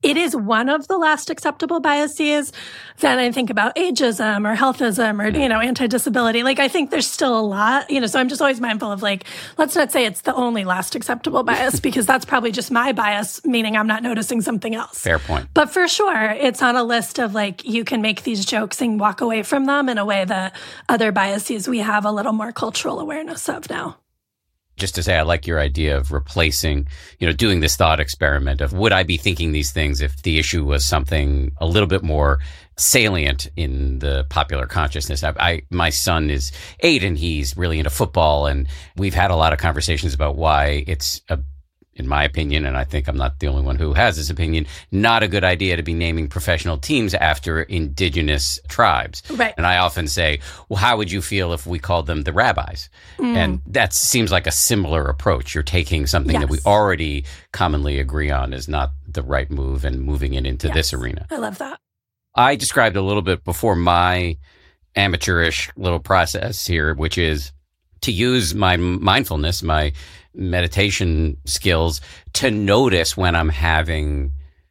it is one of the last acceptable biases. Then I think about ageism or healthism or, anti-disability. Like, I think there's still a lot, so I'm just always mindful of like, let's not say it's the only last acceptable bias because that's probably just my bias, meaning I'm not noticing something else. Fair point. But for sure, it's on a list of like, you can make these jokes and walk away from them in a way that other biases we have a little more cultural awareness of now. Just to say, I like your idea of replacing, doing this thought experiment of would I be thinking these things if the issue was something a little bit more salient in the popular consciousness. My son is 8 and he's really into football, and we've had a lot of conversations about why it's in my opinion, and I think I'm not the only one who has this opinion, not a good idea to be naming professional teams after indigenous tribes. Right. And I often say, well, how would you feel if we called them the rabbis? And that seems like a similar approach. You're taking something that we already commonly agree on is not the right move and moving it into this arena. I love that. I described a little bit before my amateurish little process here, which is to use my mindfulness, my meditation skills to notice when I'm having,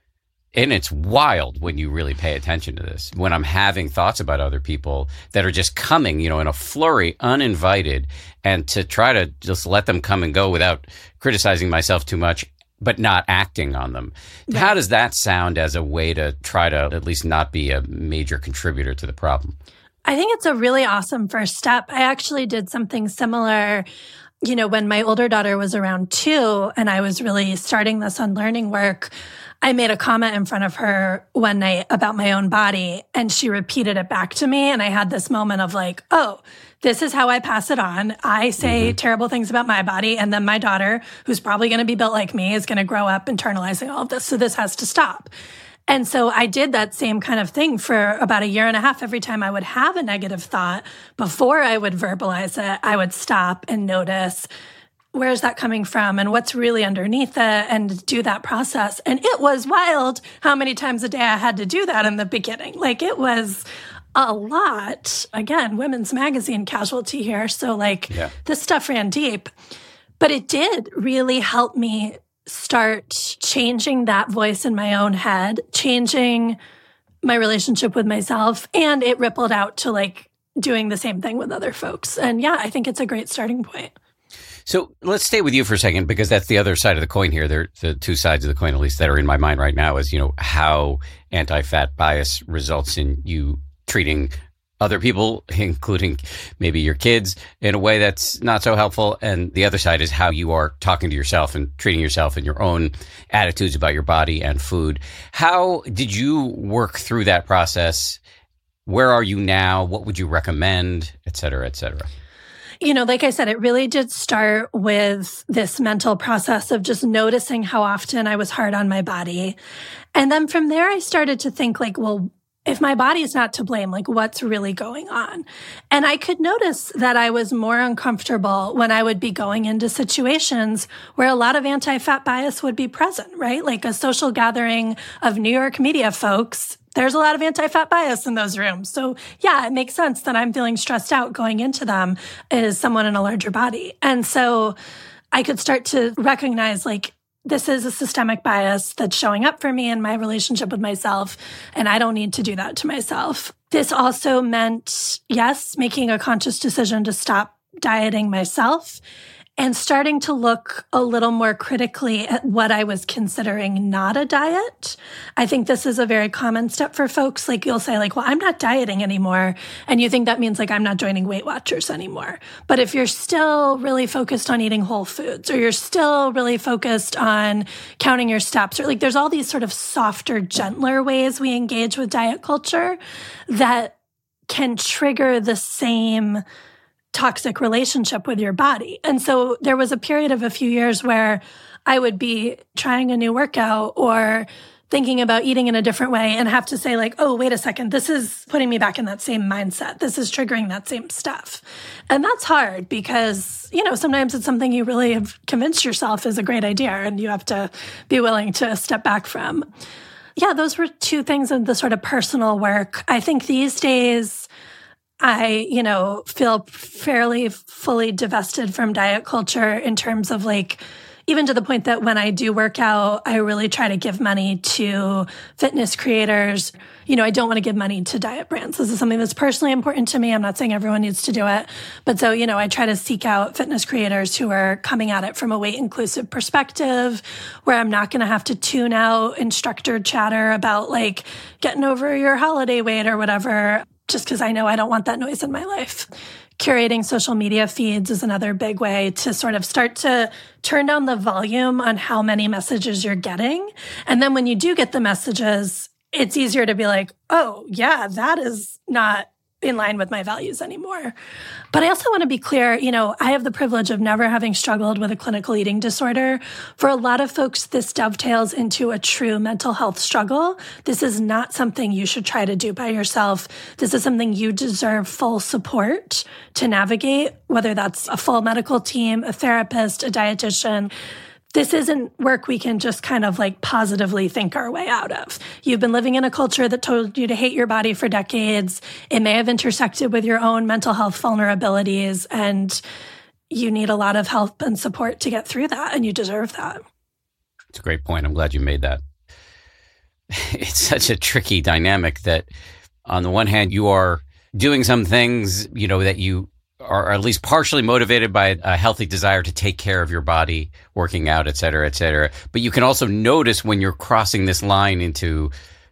and it's wild when you really pay attention to this, when I'm having thoughts about other people that are just coming, in a flurry, uninvited, and to try to just let them come and go without criticizing myself too much, but not acting on them. Right. How does that sound as a way to try to at least not be a major contributor to the problem? I think it's a really awesome first step. I actually did something similar when my older daughter was around 2 and I was really starting this unlearning work. I made a comment in front of her one night about my own body, and she repeated it back to me. And I had this moment of like, oh, this is how I pass it on. I say terrible things about my body, and then my daughter, who's probably going to be built like me, is going to grow up internalizing all of this. So this has to stop. And so I did that same kind of thing for about a year and a half. Every time I would have a negative thought, before I would verbalize it, I would stop and notice, where's that coming from and what's really underneath it, and do that process. And it was wild how many times a day I had to do that in the beginning. Like, it was a lot. Again, women's magazine casualty here. So this stuff ran deep. But it did really help me start changing that voice in my own head, changing my relationship with myself, and it rippled out to doing the same thing with other folks. And I think it's a great starting point. So let's stay with you for a second, because that's the other side of the coin here. They're the two sides of the coin, at least, that are in my mind right now, is, how anti-fat bias results in you treating other people, including maybe your kids, in a way that's not so helpful. And the other side is how you are talking to yourself and treating yourself and your own attitudes about your body and food. How did you work through that process? Where are you now? What would you recommend, et cetera, et cetera? Like I said, it really did start with this mental process of just noticing how often I was hard on my body. And then from there, I started to think well, if my body is not to blame, what's really going on? And I could notice that I was more uncomfortable when I would be going into situations where a lot of anti-fat bias would be present, right? Like a social gathering of New York media folks. There's a lot of anti-fat bias in those rooms. So it makes sense that I'm feeling stressed out going into them as someone in a larger body. And so I could start to recognize this is a systemic bias that's showing up for me in my relationship with myself, and I don't need to do that to myself. This also meant, making a conscious decision to stop dieting myself and starting to look a little more critically at what I was considering not a diet. I think this is a very common step for folks. You'll say well, I'm not dieting anymore. And you think that means I'm not joining Weight Watchers anymore. But if you're still really focused on eating whole foods, or you're still really focused on counting your steps, or there's all these sort of softer, gentler ways we engage with diet culture that can trigger the same toxic relationship with your body. And so there was a period of a few years where I would be trying a new workout or thinking about eating in a different way and have to say oh, wait a second, this is putting me back in that same mindset. This is triggering that same stuff. And that's hard because, sometimes it's something you really have convinced yourself is a great idea and you have to be willing to step back from. Those were two things of the sort of personal work. I think these days, I, feel fairly fully divested from diet culture in terms of even to the point that when I do work out, I really try to give money to fitness creators. I don't want to give money to diet brands. This is something that's personally important to me. I'm not saying everyone needs to do it. But so, I try to seek out fitness creators who are coming at it from a weight inclusive perspective, where I'm not going to have to tune out instructor chatter about like getting over your holiday weight or whatever, just because I know I don't want that noise in my life. Curating social media feeds is another big way to sort of start to turn down the volume on how many messages you're getting. And then when you do get the messages, it's easier to be like, oh, yeah, that is not in line with my values anymore. But I also want to be clear, I have the privilege of never having struggled with a clinical eating disorder. For a lot of folks, this dovetails into a true mental health struggle. This is not something you should try to do by yourself. This is something you deserve full support to navigate, whether that's a full medical team, a therapist, a dietitian. This isn't work we can just kind of like positively think our way out of. You've been living in a culture that told you to hate your body for decades. It may have intersected with your own mental health vulnerabilities, and you need a lot of help and support to get through that, and you deserve that. It's a great point. I'm glad you made that. It's such a tricky dynamic that on the one hand, you are doing some things, that you are at least partially motivated by a healthy desire to take care of your body, working out, et cetera, et cetera. But you can also notice when you're crossing this line into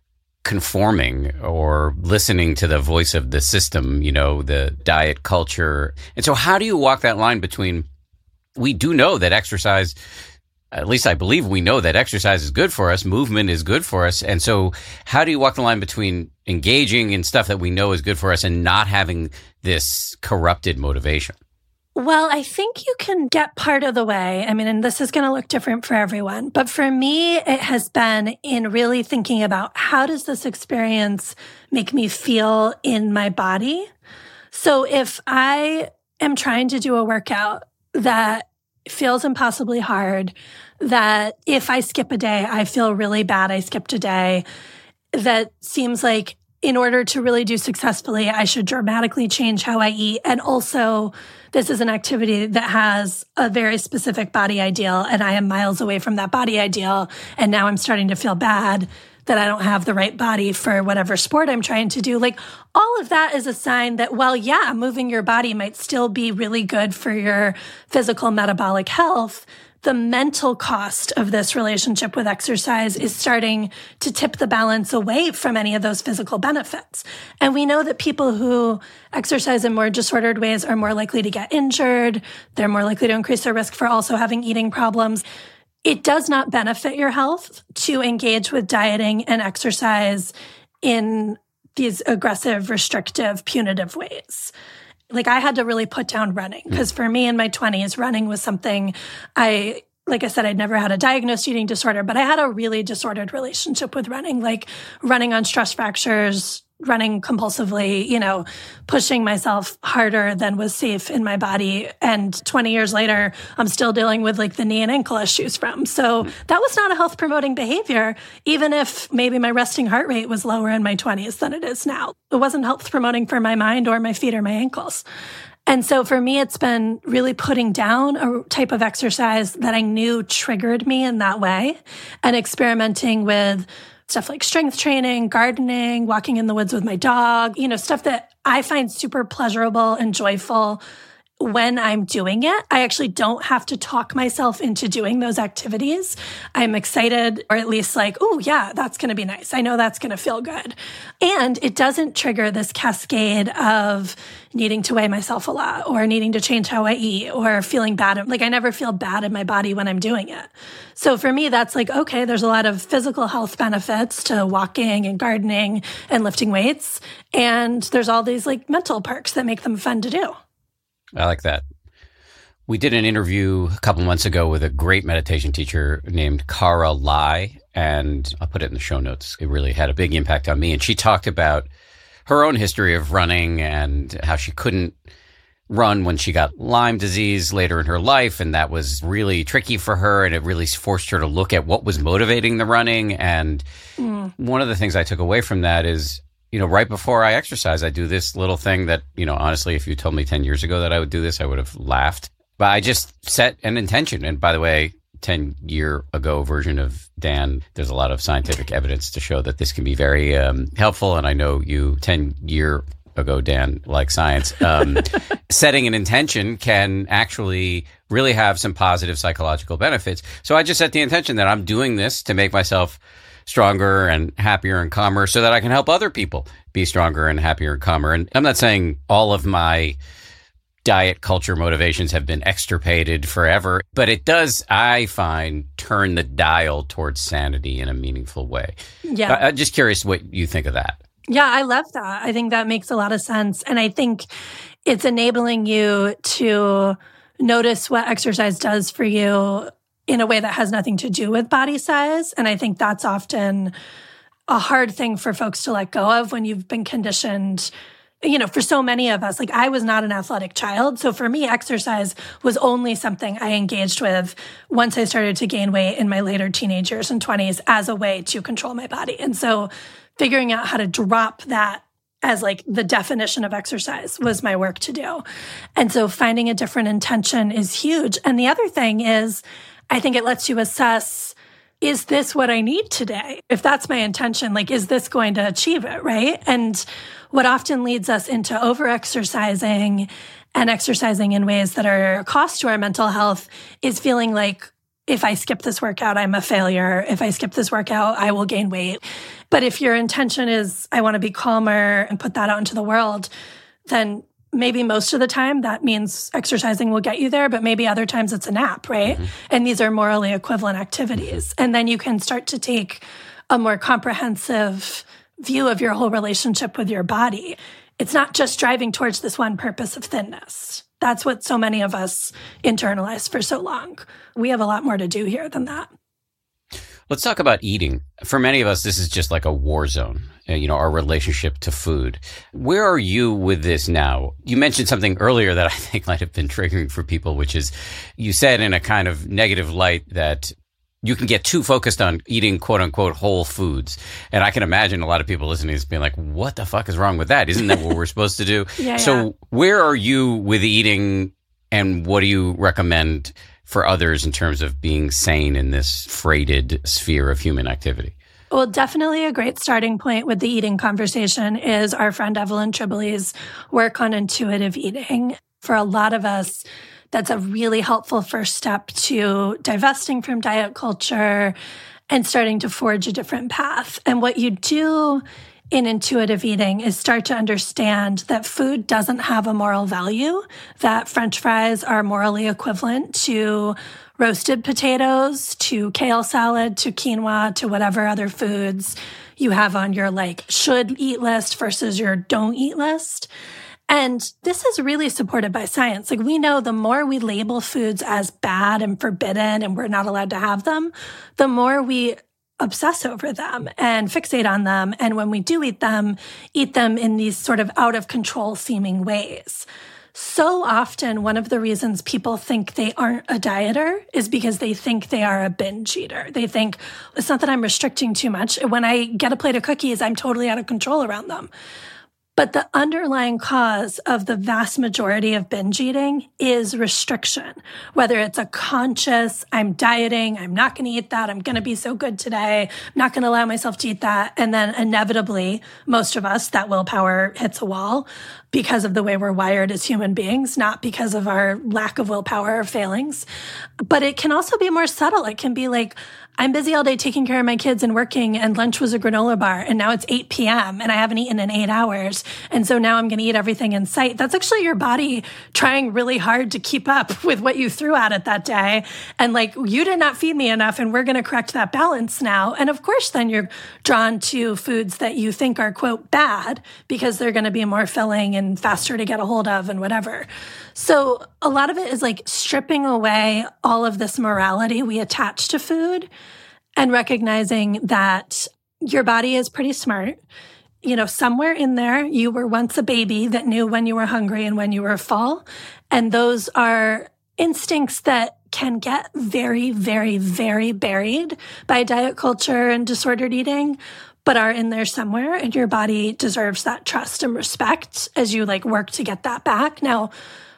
conforming or listening to the voice of the system, the diet culture. And so how do you walk that line between, we do know that exercise, at least I believe we know that exercise is good for us, movement is good for us. And so how do you walk the line between engaging in stuff that we know is good for us and not having this corrupted motivation? Well, I think you can get part of the way. And this is going to look different for everyone. But for me, it has been in really thinking about how does this experience make me feel in my body? So if I am trying to do a workout that feels impossibly hard, that if I skip a day, I feel really bad I skipped a day, that seems like in order to really do successfully, I should dramatically change how I eat. And also, this is an activity that has a very specific body ideal, and I am miles away from that body ideal. And now I'm starting to feel bad that I don't have the right body for whatever sport I'm trying to do. Like, all of that is a sign that, well, yeah, moving your body might still be really good for your physical metabolic health. The mental cost of this relationship with exercise is starting to tip the balance away from any of those physical benefits. And we know that people who exercise in more disordered ways are more likely to get injured. They're more likely to increase their risk for also having eating problems. It does not benefit your health to engage with dieting and exercise in these aggressive, restrictive, punitive ways. Like, I had to really put down running because for me in my 20s, running was something like I said, I'd never had a diagnosed eating disorder, but I had a really disordered relationship with running, like running on stress fractures, running compulsively, pushing myself harder than was safe in my body. And 20 years later, I'm still dealing with like the knee and ankle issues from. So that was not a health promoting behavior, even if maybe my resting heart rate was lower in my 20s than it is now. It wasn't health promoting for my mind or my feet or my ankles. And so for me, it's been really putting down a type of exercise that I knew triggered me in that way and experimenting with stuff like strength training, gardening, walking in the woods with my dog, stuff that I find super pleasurable and joyful when I'm doing it. I actually don't have to talk myself into doing those activities. I'm excited, or at least like, oh yeah, that's going to be nice. I know that's going to feel good. And it doesn't trigger this cascade of needing to weigh myself a lot or needing to change how I eat or feeling bad. Like, I never feel bad in my body when I'm doing it. So for me, that's like, okay, there's a lot of physical health benefits to walking and gardening and lifting weights. And there's all these like mental perks that make them fun to do. I like that. We did an interview a couple months ago with a great meditation teacher named Cara Lai, and I'll put it in the show notes. It really had a big impact on me. And she talked about her own history of running and how she couldn't run when she got Lyme disease later in her life. And that was really tricky for her. And it really forced her to look at what was motivating the running. And one of the things I took away from that is, right before I exercise, I do this little thing that, honestly, if you told me 10 years ago that I would do this, I would have laughed. But I just set an intention. And by the way, 10-year ago version of Dan. There's a lot of scientific evidence to show that this can be very helpful. And I know you 10-year ago, Dan, like science. Setting an intention can actually really have some positive psychological benefits. So I just set the intention that I'm doing this to make myself stronger and happier and calmer so that I can help other people be stronger and happier and calmer. And I'm not saying all of my diet culture motivations have been extirpated forever, but it does, I find, turn the dial towards sanity in a meaningful way. Yeah. I'm just curious what you think of that. Yeah, I love that. I think that makes a lot of sense. And I think it's enabling you to notice what exercise does for you in a way that has nothing to do with body size. And I think that's often a hard thing for folks to let go of when you've been conditioned. You know, for so many of us, like I was not an athletic child. So for me, exercise was only something I engaged with once I started to gain weight in my later teenage years and 20s as a way to control my body. And so figuring out how to drop that as like the definition of exercise was my work to do. And so finding a different intention is huge. And the other thing is, I think it lets you assess, is this what I need today? If that's my intention, like, is this going to achieve it, right? And what often leads us into over-exercising and exercising in ways that are a cost to our mental health is feeling like, if I skip this workout, I'm a failure. If I skip this workout, I will gain weight. But if your intention is, I want to be calmer and put that out into the world, then maybe most of the time that means exercising will get you there, but maybe other times it's a nap, right? Mm-hmm. And these are morally equivalent activities. And then you can start to take a more comprehensive view of your whole relationship with your body. It's not just driving towards this one purpose of thinness. That's what so many of us internalize for so long. We have a lot more to do here than that. Let's talk about eating. For many of us, this is just like a war zone, our relationship to food. Where are you with this now? You mentioned something earlier that I think might have been triggering for people, which is you said in a kind of negative light that you can get too focused on eating quote unquote whole foods. And I can imagine a lot of people listening to this being like, what the fuck is wrong with that? Isn't that what we're supposed to do? So where are you with eating, and what do you recommend for others in terms of being sane in this freighted sphere of human activity? Well, definitely a great starting point with the eating conversation is our friend Evelyn Tribole's work on intuitive eating. For a lot of us, that's a really helpful first step to divesting from diet culture and starting to forge a different path. And what you do in intuitive eating is start to understand that food doesn't have a moral value, that French fries are morally equivalent to roasted potatoes, to kale salad, to quinoa, to whatever other foods you have on your should eat list versus your don't eat list. And this is really supported by science. We know the more we label foods as bad and forbidden and we're not allowed to have them, the more we obsess over them and fixate on them. And when we do eat them in these sort of out of control seeming ways. So often, one of the reasons people think they aren't a dieter is because they think they are a binge eater. They think, it's not that I'm restricting too much. When I get a plate of cookies, I'm totally out of control around them. But the underlying cause of the vast majority of binge eating is restriction. Whether it's a conscious, I'm dieting, I'm not going to eat that, I'm going to be so good today, I'm not going to allow myself to eat that. And then inevitably, most of us, that willpower hits a wall because of the way we're wired as human beings, not because of our lack of willpower or failings. But it can also be more subtle. It can be like, I'm busy all day taking care of my kids and working, and lunch was a granola bar, and now it's 8 p.m. and I haven't eaten in 8 hours. And so now I'm going to eat everything in sight. That's actually your body trying really hard to keep up with what you threw at it that day. And you did not feed me enough, and we're going to correct that balance now. And of course, then you're drawn to foods that you think are, quote, bad because they're going to be more filling and faster to get a hold of and whatever. So a lot of it is stripping away all of this morality we attach to food and recognizing that your body is pretty smart. Somewhere in there, you were once a baby that knew when you were hungry and when you were full. And those are instincts that can get very, very, very buried by diet culture and disordered eating, but are in there somewhere. And your body deserves that trust and respect as you work to get that back. Now,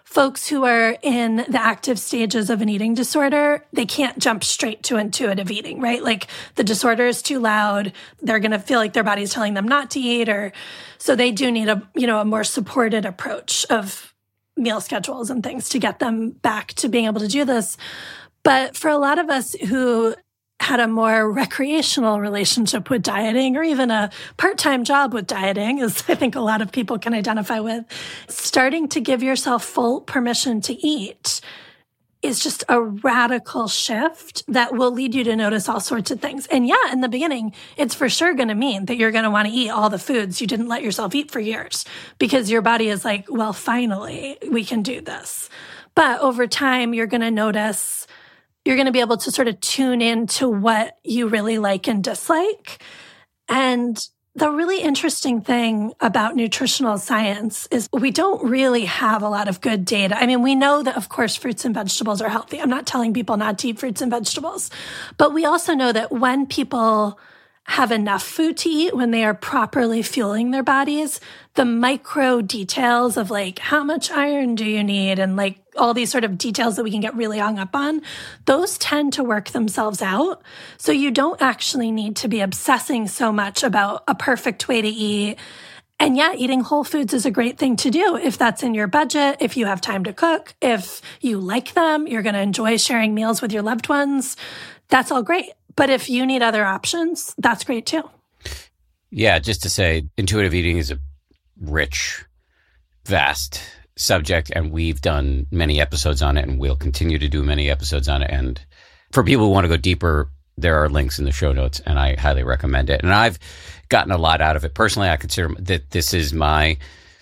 folks who are in the active stages of an eating disorder, they can't jump straight to intuitive eating, right? Like the disorder is too loud. They're going to feel like their body's telling them not to eat, or so they do need a more supported approach of meal schedules and things to get them back to being able to do this. But for a lot of us who had a more recreational relationship with dieting, or even a part-time job with dieting, as I think a lot of people can identify with, starting to give yourself full permission to eat is just a radical shift that will lead you to notice all sorts of things. And yeah, in the beginning, it's for sure going to mean that you're going to want to eat all the foods you didn't let yourself eat for years, because your body is like, well, finally, we can do this. But over time, you're going to notice, you're going to be able to sort of tune into what you really like and dislike. And the really interesting thing about nutritional science is we don't really have a lot of good data. I mean, we know that, of course, fruits and vegetables are healthy. I'm not telling people not to eat fruits and vegetables. But we also know that when people have enough food to eat, when they are properly fueling their bodies, the micro details of like, how much iron do you need? And like all these sort of details that we can get really hung up on, those tend to work themselves out. So you don't actually need to be obsessing so much about a perfect way to eat. And yeah, eating whole foods is a great thing to do if that's in your budget, if you have time to cook, if you like them, you're going to enjoy sharing meals with your loved ones. That's all great. But if you need other options, that's great too. Yeah, just to say, intuitive eating is a rich, vast subject, and we've done many episodes on it, and we'll continue to do many episodes on it. And for people who want to go deeper, there are links in the show notes, and I highly recommend it. And I've gotten a lot out of it. Personally, I consider that this is my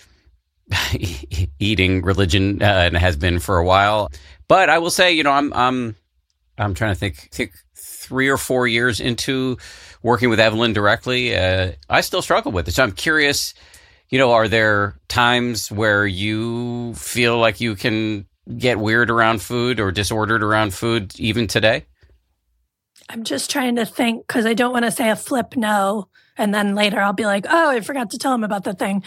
eating religion, and has been for a while. But I will say, I'm trying to think 3 or 4 years into working with Evelyn directly, I still struggle with it. So I'm curious, are there times where you feel like you can get weird around food or disordered around food even today? I'm just trying to think, because I don't want to say a flip no, and then later I'll be like, oh, I forgot to tell him about the thing.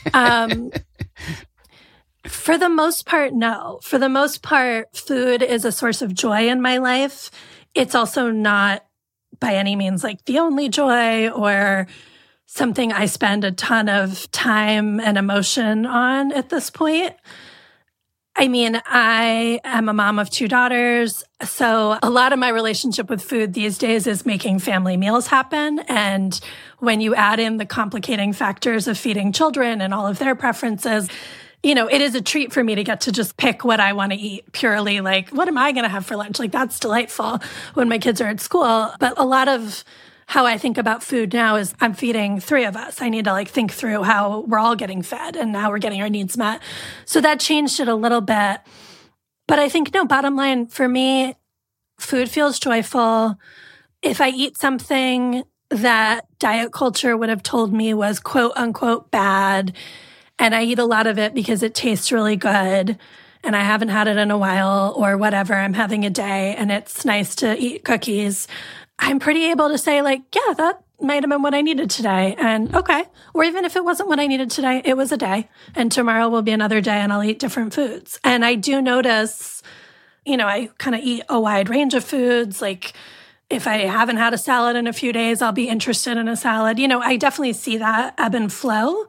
For the most part, no. For the most part, food is a source of joy in my life. It's also not by any means like the only joy or something I spend a ton of time and emotion on at this point. I mean, I am a mom of 2 daughters, so a lot of my relationship with food these days is making family meals happen. And when you add in the complicating factors of feeding children and all of their preferences, it is a treat for me to get to just pick what I want to eat purely like, what am I going to have for lunch? Like, that's delightful when my kids are at school. But a lot of how I think about food now is I'm feeding 3 of us. I need to think through how we're all getting fed and how we're getting our needs met. So that changed it a little bit. But I think, no, bottom line for me, food feels joyful. If I eat something that diet culture would have told me was quote unquote bad, and I eat a lot of it because it tastes really good and I haven't had it in a while or whatever, I'm having a day and it's nice to eat cookies, I'm pretty able to say yeah, that might have been what I needed today. And okay. Or even if it wasn't what I needed today, it was a day. And tomorrow will be another day and I'll eat different foods. And I do notice, I kind of eat a wide range of foods. Like if I haven't had a salad in a few days, I'll be interested in a salad. I definitely see that ebb and flow.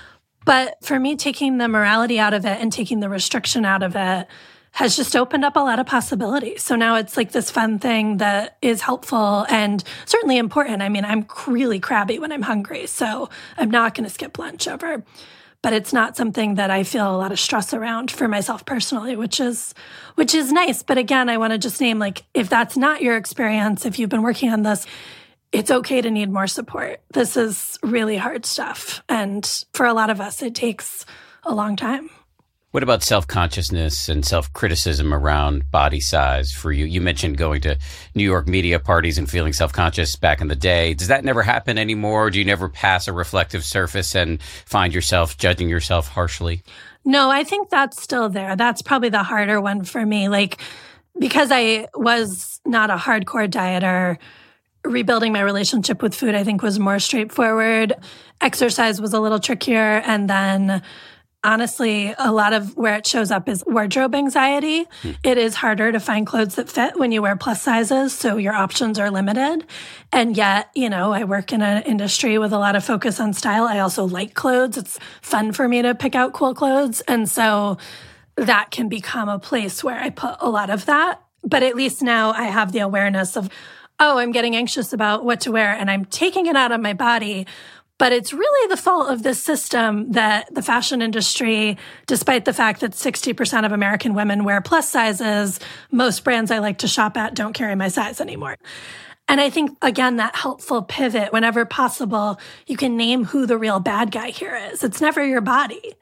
But for me, taking the morality out of it and taking the restriction out of it has just opened up a lot of possibilities. So now it's like this fun thing that is helpful and certainly important. I mean, I'm really crabby when I'm hungry, so I'm not going to skip lunch over. But it's not something that I feel a lot of stress around for myself personally, which is nice. But again, I want to just name, if that's not your experience, if you've been working on this, it's okay to need more support. This is really hard stuff. And for a lot of us, it takes a long time. What about self-consciousness and self-criticism around body size for you? You mentioned going to New York media parties and feeling self-conscious back in the day. Does that never happen anymore? Do you never pass a reflective surface and find yourself judging yourself harshly? No, I think that's still there. That's probably the harder one for me. Because I was not a hardcore dieter, rebuilding my relationship with food, I think, was more straightforward. Exercise was a little trickier. And then honestly, a lot of where it shows up is wardrobe anxiety. It is harder to find clothes that fit when you wear plus sizes, so your options are limited. And yet, I work in an industry with a lot of focus on style. I also like clothes. It's fun for me to pick out cool clothes. And so that can become a place where I put a lot of that. But at least now I have the awareness of, I'm getting anxious about what to wear and I'm taking it out on my body. But it's really the fault of this system that the fashion industry, despite the fact that 60% of American women wear plus sizes, most brands I like to shop at don't carry my size anymore. And I think, again, that helpful pivot, whenever possible, you can name who the real bad guy here is. It's never your body.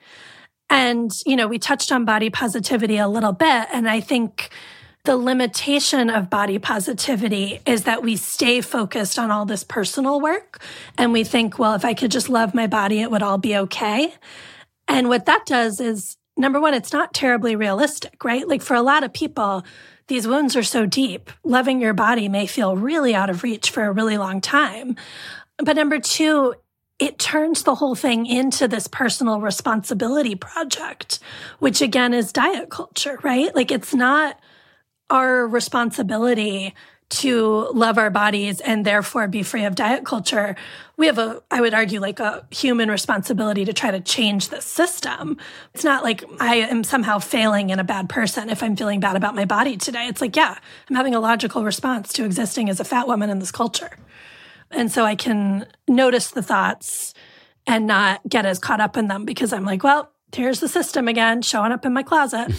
And, we touched on body positivity a little bit. And I think the limitation of body positivity is that we stay focused on all this personal work. And we think, well, if I could just love my body, it would all be okay. And what that does is, number one, it's not terribly realistic, right? Like for a lot of people, these wounds are so deep. Loving your body may feel really out of reach for a really long time. But number two, it turns the whole thing into this personal responsibility project, which again is diet culture, right? Like it's not our responsibility to love our bodies and therefore be free of diet culture. We have I would argue, like a human responsibility to try to change the system. It's not like I am somehow failing and a bad person if I'm feeling bad about my body today. It's like, yeah, I'm having a logical response to existing as a fat woman in this culture. And so I can notice the thoughts and not get as caught up in them because I'm like, well, here's the system again, showing up in my closet.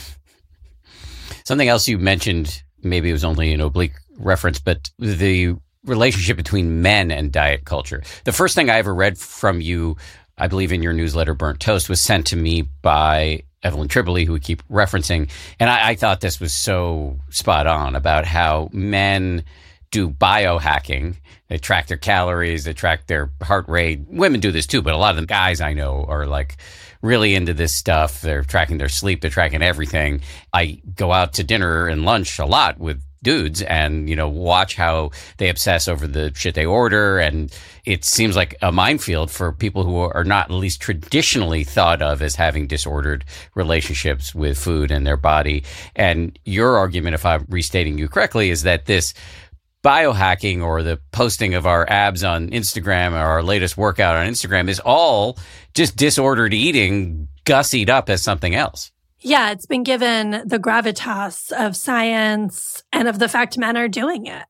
Something else you mentioned, maybe it was only an oblique reference, but the relationship between men and diet culture. The first thing I ever read from you, I believe in your newsletter, Burnt Toast, was sent to me by Evelyn Tribole, who we keep referencing. And I thought this was so spot on about how men do biohacking. They track their calories, they track their heart rate. Women do this too, but a lot of the guys I know are like really into this stuff. They're tracking their sleep, they're tracking everything. I go out to dinner and lunch a lot with dudes and, watch how they obsess over the shit they order. And it seems like a minefield for people who are not at least traditionally thought of as having disordered relationships with food and their body. And your argument, if I'm restating you correctly, is that this biohacking or the posting of our abs on Instagram or our latest workout on Instagram is all just disordered eating gussied up as something else. Yeah, it's been given the gravitas of science and of the fact men are doing it.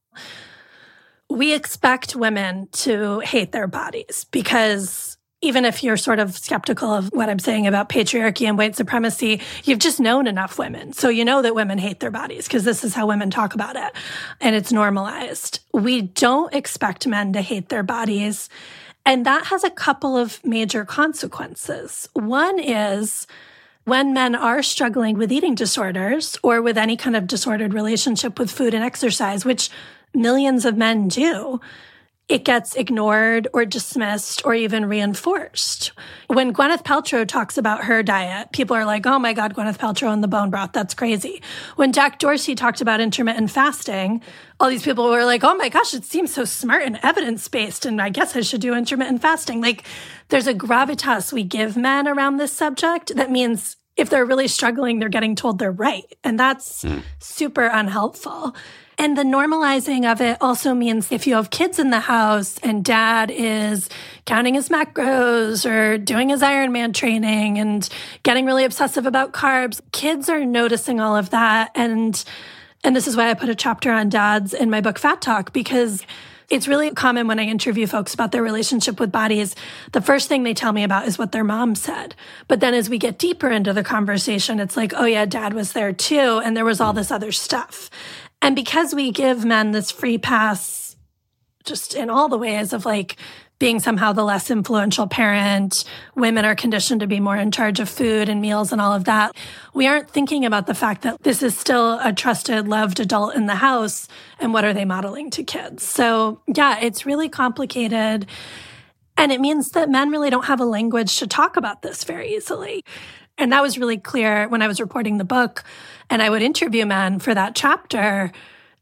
We expect women to hate their bodies because even if you're sort of skeptical of what I'm saying about patriarchy and white supremacy, you've just known enough women. So you know that women hate their bodies because this is how women talk about it. And it's normalized. We don't expect men to hate their bodies. And that has a couple of major consequences. One is when men are struggling with eating disorders or with any kind of disordered relationship with food and exercise, which millions of men do, it gets ignored or dismissed or even reinforced. When Gwyneth Paltrow talks about her diet, people are like, oh my God, Gwyneth Paltrow and the bone broth, that's crazy. When Jack Dorsey talked about intermittent fasting, all these people were like, oh my gosh, it seems so smart and evidence-based, and I guess I should do intermittent fasting. Like, there's a gravitas we give men around this subject that means if they're really struggling, they're getting told they're right. And that's super unhelpful. And the normalizing of it also means if you have kids in the house and dad is counting his macros or doing his Ironman training and getting really obsessive about carbs, kids are noticing all of that. And this is why I put a chapter on dads in my book, Fat Talk, because it's really common when I interview folks about their relationship with bodies, the first thing they tell me about is what their mom said. But then as we get deeper into the conversation, it's like, oh yeah, dad was there too. And there was all this other stuff. And because we give men this free pass just in all the ways of like being somehow the less influential parent, women are conditioned to be more in charge of food and meals and all of that, we aren't thinking about the fact that this is still a trusted, loved adult in the house, and what are they modeling to kids? So yeah, it's really complicated. And it means that men really don't have a language to talk about this very easily. And that was really clear when I was reporting the book and I would interview men for that chapter.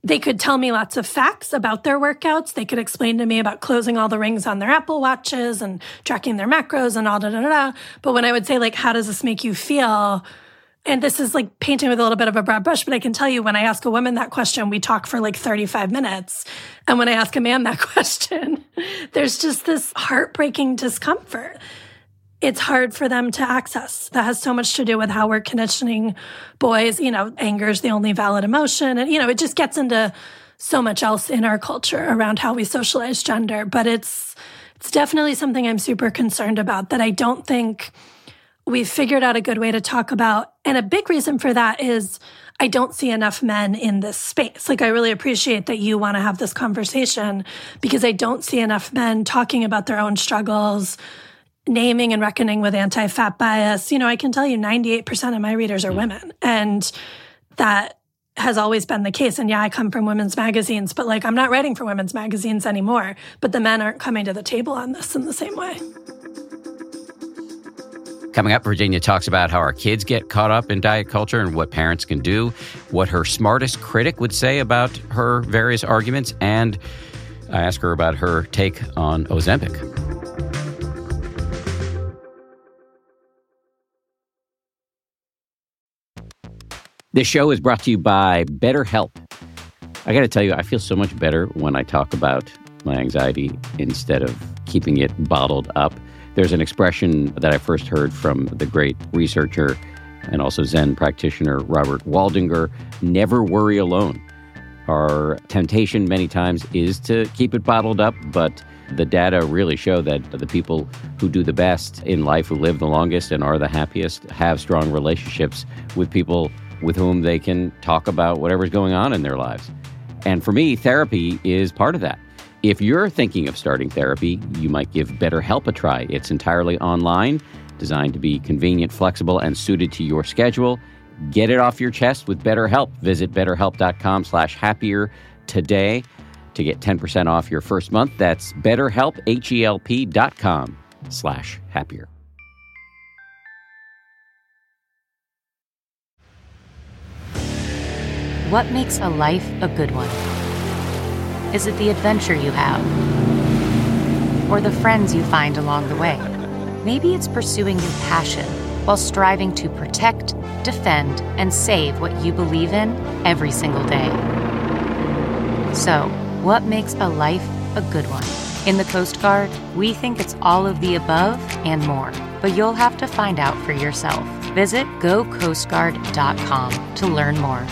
They could tell me lots of facts about their workouts. They could explain to me about closing all the rings on their Apple Watches and tracking their macros and all da. But when I would say, like, how does this make you feel? And this is like painting with a little bit of a broad brush, but I can tell you when I ask a woman that question, we talk for like 35 minutes. And when I ask a man that question, there's just this heartbreaking discomfort. It's hard for them to access. That has so much to do with how we're conditioning boys. Anger is the only valid emotion. And, it just gets into so much else in our culture around how we socialize gender. But it's definitely something I'm super concerned about that I don't think we've figured out a good way to talk about. And a big reason for that is I don't see enough men in this space. Like, I really appreciate that you want to have this conversation because I don't see enough men talking about their own struggles, naming and reckoning with anti-fat bias. I can tell you 98% of my readers are women. And that has always been the case. And yeah, I come from women's magazines, but like, I'm not writing for women's magazines anymore. But the men aren't coming to the table on this in the same way. Coming up, Virginia talks about how our kids get caught up in diet culture and what parents can do, what her smartest critic would say about her various arguments, and I ask her about her take on Ozempic. This show is brought to you by BetterHelp. I got to tell you, I feel so much better when I talk about my anxiety instead of keeping it bottled up. There's an expression that I first heard from the great researcher and also Zen practitioner Robert Waldinger: never worry alone. Our temptation many times is to keep it bottled up, but the data really show that the people who do the best in life, who live the longest and are the happiest, have strong relationships with people with whom they can talk about whatever's going on in their lives. And for me, therapy is part of that. If you're thinking of starting therapy, you might give BetterHelp a try. It's entirely online, designed to be convenient, flexible, and suited to your schedule. Get it off your chest with BetterHelp. Visit BetterHelp.com/happier today to get 10% off your first month. That's BetterHelp, HELP.com/happier. What makes a life a good one? Is it the adventure you have? Or the friends you find along the way? Maybe it's pursuing your passion while striving to protect, defend, and save what you believe in every single day. So, what makes a life a good one? In the Coast Guard, we think it's all of the above and more, but you'll have to find out for yourself. Visit gocoastguard.com to learn more.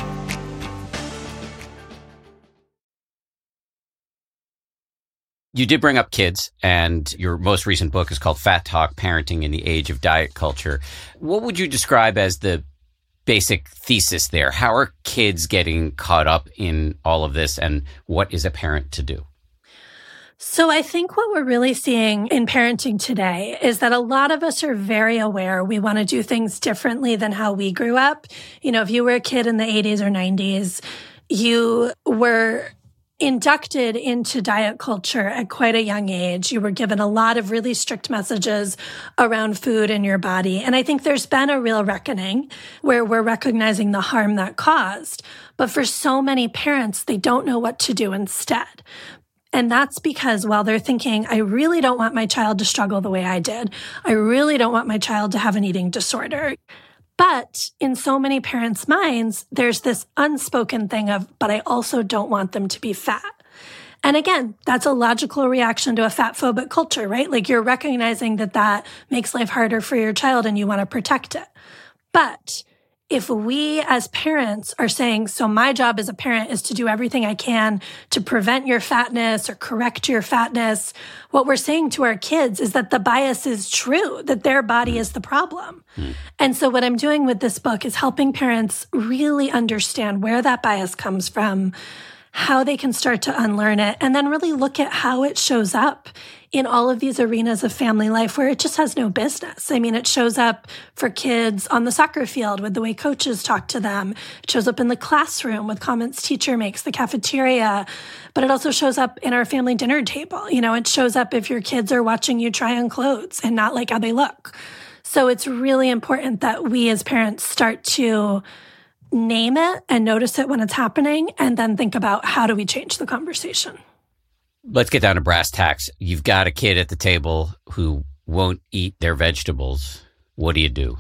You did bring up kids, and your most recent book is called Fat Talk: Parenting in the Age of Diet Culture. What would you describe as the basic thesis there? How are kids getting caught up in all of this, and what is a parent to do? So I think what we're really seeing in parenting today is that a lot of us are very aware we want to do things differently than how we grew up. If you were a kid in the 80s or 90s, you were inducted into diet culture at quite a young age. You were given a lot of really strict messages around food and your body. And I think there's been a real reckoning where we're recognizing the harm that caused. But for so many parents, they don't know what to do instead. And that's because while they're thinking, I really don't want my child to struggle the way I did. I really don't want my child to have an eating disorder. But in so many parents' minds, there's this unspoken thing of, but I also don't want them to be fat. And again, that's a logical reaction to a fat-phobic culture, right? Like, you're recognizing that makes life harder for your child and you want to protect it. But if we as parents are saying, so my job as a parent is to do everything I can to prevent your fatness or correct your fatness, what we're saying to our kids is that the bias is true, that their body is the problem. And so what I'm doing with this book is helping parents really understand where that bias comes from, how they can start to unlearn it, and then really look at how it shows up in all of these arenas of family life where it just has no business. I mean, it shows up for kids on the soccer field with the way coaches talk to them. It shows up in the classroom with comments teacher makes, the cafeteria. But it also shows up in our family dinner table. It shows up if your kids are watching you try on clothes and not like how they look. So it's really important that we as parents start to name it and notice it when it's happening, and then think about how do we change the conversation. Let's get down to brass tacks. You've got a kid at the table who won't eat their vegetables. What do you do?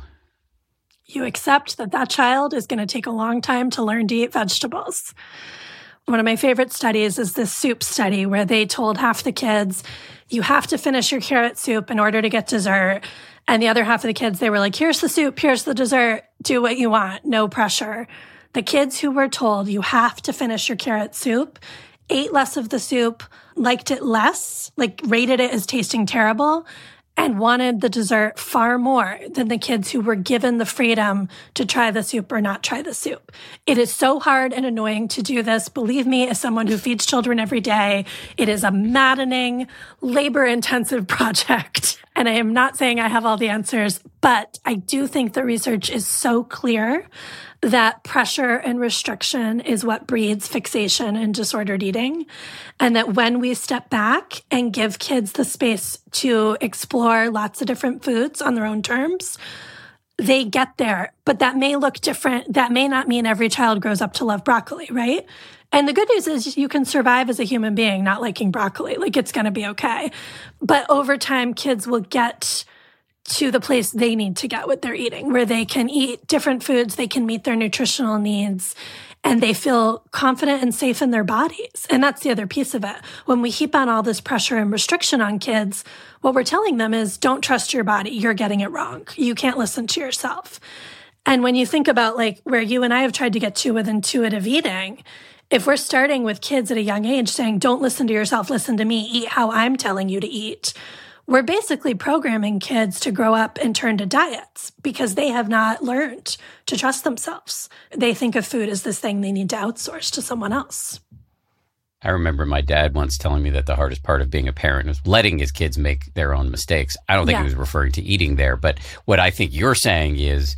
You accept that that child is going to take a long time to learn to eat vegetables. One of my favorite studies is this soup study where they told half the kids, you have to finish your carrot soup in order to get dessert. And the other half of the kids, they were like, here's the soup, here's the dessert, do what you want, no pressure. The kids who were told you have to finish your carrot soup ate less of the soup, liked it less, like rated it as tasting terrible, and wanted the dessert far more than the kids who were given the freedom to try the soup or not try the soup. It is so hard and annoying to do this. Believe me, as someone who feeds children every day, it is a maddening, labor-intensive project. And I am not saying I have all the answers, but I do think the research is so clear that pressure and restriction is what breeds fixation and disordered eating. And that when we step back and give kids the space to explore lots of different foods on their own terms, they get there. But that may look different. That may not mean every child grows up to love broccoli, right? And the good news is you can survive as a human being not liking broccoli. Like, it's going to be okay. But over time, kids will get to the place they need to get what they're eating, where they can eat different foods, they can meet their nutritional needs, and they feel confident and safe in their bodies. And that's the other piece of it. When we heap on all this pressure and restriction on kids, what we're telling them is, don't trust your body. You're getting it wrong. You can't listen to yourself. And when you think about like where you and I have tried to get to with intuitive eating, if we're starting with kids at a young age saying, don't listen to yourself, listen to me, eat how I'm telling you to eat, we're basically programming kids to grow up and turn to diets because they have not learned to trust themselves. They think of food as this thing they need to outsource to someone else. I remember my dad once telling me that the hardest part of being a parent was letting his kids make their own mistakes. I don't think he was referring to eating there, but what I think you're saying is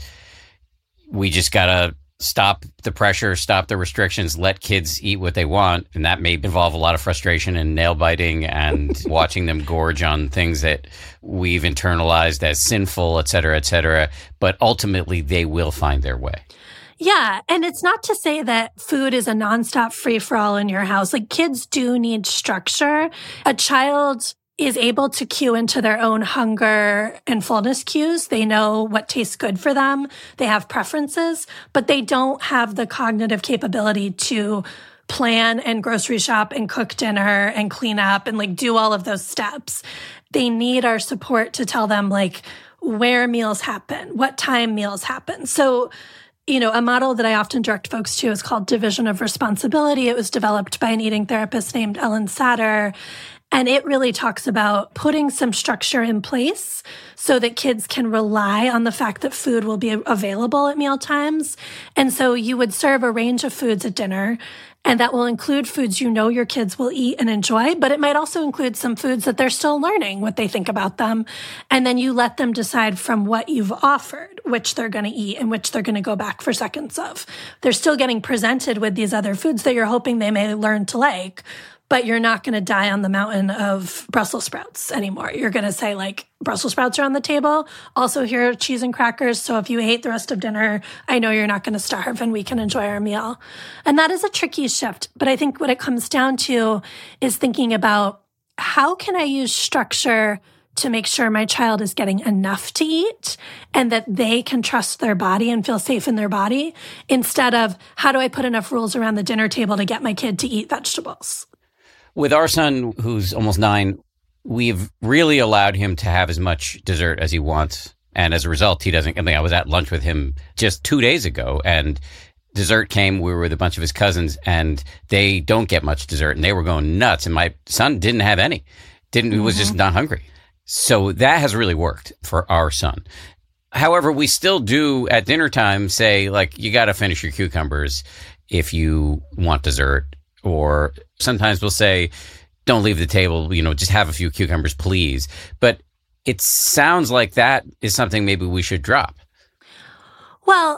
we just got to stop the pressure, stop the restrictions, let kids eat what they want. And that may involve a lot of frustration and nail biting and watching them gorge on things that we've internalized as sinful, et cetera, et cetera. But ultimately, they will find their way. Yeah. And it's not to say that food is a nonstop free-for-all in your house. Like, kids do need structure. A child is able to cue into their own hunger and fullness cues. They know what tastes good for them. They have preferences, but they don't have the cognitive capability to plan and grocery shop and cook dinner and clean up and like do all of those steps. They need our support to tell them like where meals happen, what time meals happen. So, you know, a model that I often direct folks to is called division of responsibility. It was developed by an eating therapist named Ellen Satter. And it really talks about putting some structure in place so that kids can rely on the fact that food will be available at meal times. And so you would serve a range of foods at dinner, and that will include foods you know your kids will eat and enjoy, but it might also include some foods that they're still learning what they think about them. And then you let them decide from what you've offered, which they're going to eat and which they're going to go back for seconds of. They're still getting presented with these other foods that you're hoping they may learn to like, but you're not going to die on the mountain of Brussels sprouts anymore. You're going to say, like, Brussels sprouts are on the table. Also, here are cheese and crackers. So if you ate the rest of dinner, I know you're not going to starve and we can enjoy our meal. And that is a tricky shift. But I think what it comes down to is thinking about how can I use structure to make sure my child is getting enough to eat and that they can trust their body and feel safe in their body, instead of how do I put enough rules around the dinner table to get my kid to eat vegetables? With our son, who's almost 9, we've really allowed him to have as much dessert as he wants. And as a result, he doesn't. I mean, I was at lunch with him just 2 days ago, and dessert came. We were with a bunch of his cousins, and they don't get much dessert, and they were going nuts. And my son didn't have any. He was just not hungry. So that has really worked for our son. However, we still do at dinner time say, like, you got to finish your cucumbers if you want dessert. Or sometimes we'll say, don't leave the table, you know, just have a few cucumbers, please. But it sounds like that is something maybe we should drop. Well,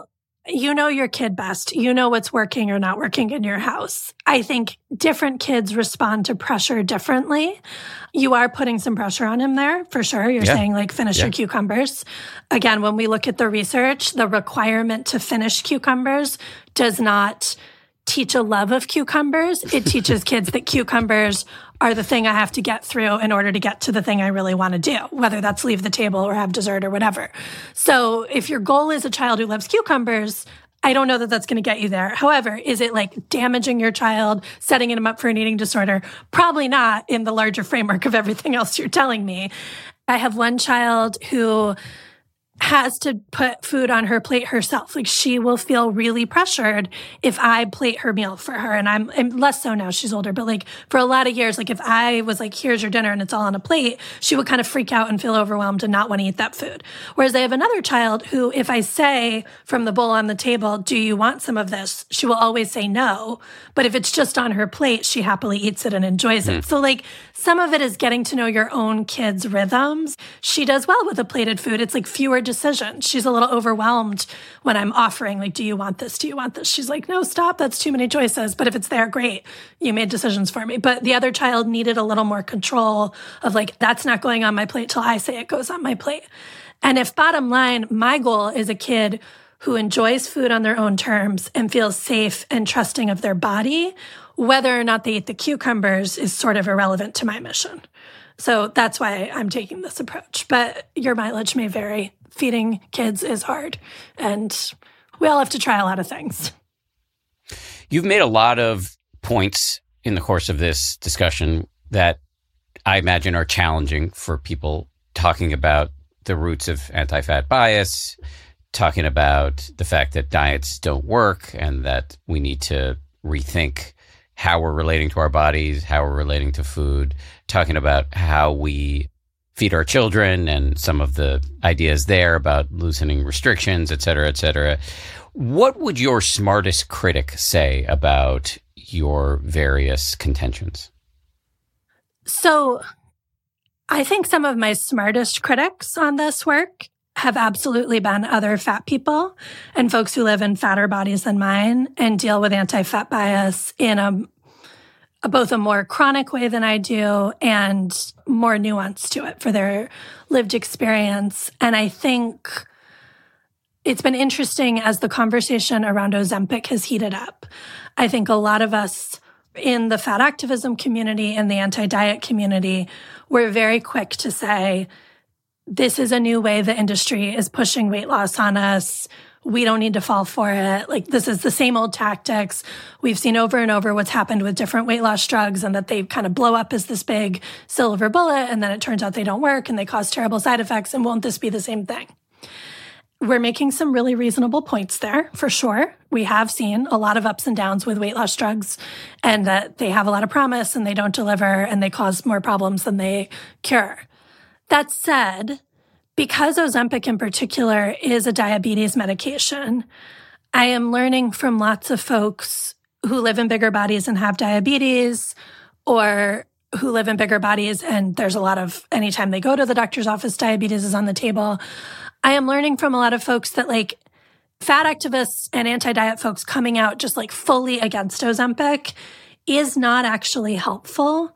You know your kid best. You know what's working or not working in your house. I think different kids respond to pressure differently. You are putting some pressure on him there, for sure. You're saying, like, finish your cucumbers. Again, when we look at the research, the requirement to finish cucumbers does not teach a love of cucumbers. It teaches kids that cucumbers are the thing I have to get through in order to get to the thing I really want to do, whether that's leave the table or have dessert or whatever. So if your goal is a child who loves cucumbers, I don't know that that's going to get you there. However, is it like damaging your child, setting him up for an eating disorder? Probably not in the larger framework of everything else you're telling me. I have one child who has to put food on her plate herself. Like, she will feel really pressured if I plate her meal for her. And I'm less so now, she's older, but like for a lot of years, like if I was like, here's your dinner and it's all on a plate, she would kind of freak out and feel overwhelmed and not want to eat that food. Whereas I have another child who, if I say from the bowl on the table, do you want some of this? She will always say no. But if it's just on her plate, she happily eats it and enjoys it. So like some of it is getting to know your own kid's rhythms. She does well with the plated food. It's like fewer decisions. She's a little overwhelmed when I'm offering, like, do you want this? Do you want this? She's like, no, stop. That's too many choices. But if it's there, great. You made decisions for me. But the other child needed a little more control of like, that's not going on my plate till I say it goes on my plate. And if bottom line, my goal is a kid who enjoys food on their own terms and feels safe and trusting of their body, whether or not they eat the cucumbers is sort of irrelevant to my mission. So that's why I'm taking this approach. But your mileage may vary. Feeding kids is hard, and we all have to try a lot of things. You've made a lot of points in the course of this discussion that I imagine are challenging for people, talking about the roots of anti-fat bias, talking about the fact that diets don't work and that we need to rethink how we're relating to our bodies, how we're relating to food, talking about how we feed our children and some of the ideas there about loosening restrictions, et cetera, et cetera. What would your smartest critic say about your various contentions? So I think some of my smartest critics on this work have absolutely been other fat people and folks who live in fatter bodies than mine and deal with anti-fat bias in both a more chronic way than I do and more nuance to it for their lived experience. And I think it's been interesting as the conversation around Ozempic has heated up. I think a lot of us in the fat activism community and the anti-diet community were very quick to say, this is a new way the industry is pushing weight loss on us. We don't need to fall for it. Like, this is the same old tactics. We've seen over and over what's happened with different weight loss drugs and that they kind of blow up as this big silver bullet. And then it turns out they don't work and they cause terrible side effects. And won't this be the same thing? We're making some really reasonable points there, for sure. We have seen a lot of ups and downs with weight loss drugs and that they have a lot of promise and they don't deliver and they cause more problems than they cure. That said, because Ozempic in particular is a diabetes medication, I am learning from lots of folks who live in bigger bodies and have diabetes, or who live in bigger bodies and there's a lot of, anytime they go to the doctor's office, diabetes is on the table. I am learning from a lot of folks that like fat activists and anti-diet folks coming out just like fully against Ozempic is not actually helpful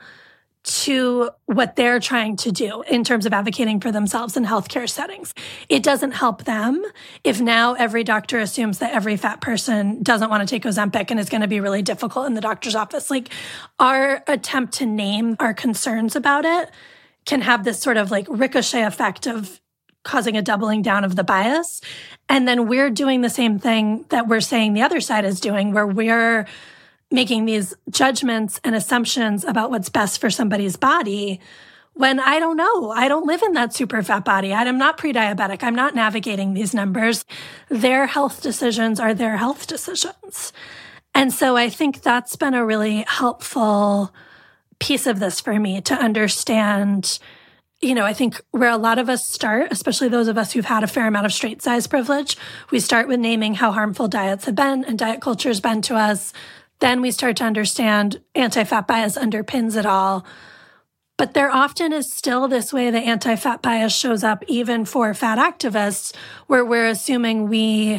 to what they're trying to do in terms of advocating for themselves in healthcare settings. It doesn't help them if now every doctor assumes that every fat person doesn't want to take Ozempic and it's going to be really difficult in the doctor's office. Like, our attempt to name our concerns about it can have this sort of like ricochet effect of causing a doubling down of the bias. And then we're doing the same thing that we're saying the other side is doing, where we're making these judgments and assumptions about what's best for somebody's body when I don't know. I don't live in that super fat body. I'm not pre-diabetic. I'm not navigating these numbers. Their health decisions are their health decisions. And so I think that's been a really helpful piece of this for me to understand. You know, I think where a lot of us start, especially those of us who've had a fair amount of straight size privilege, we start with naming how harmful diets have been and diet culture has been to us. Then we start to understand anti-fat bias underpins it all. But there often is still this way that anti-fat bias shows up even for fat activists, where we're assuming we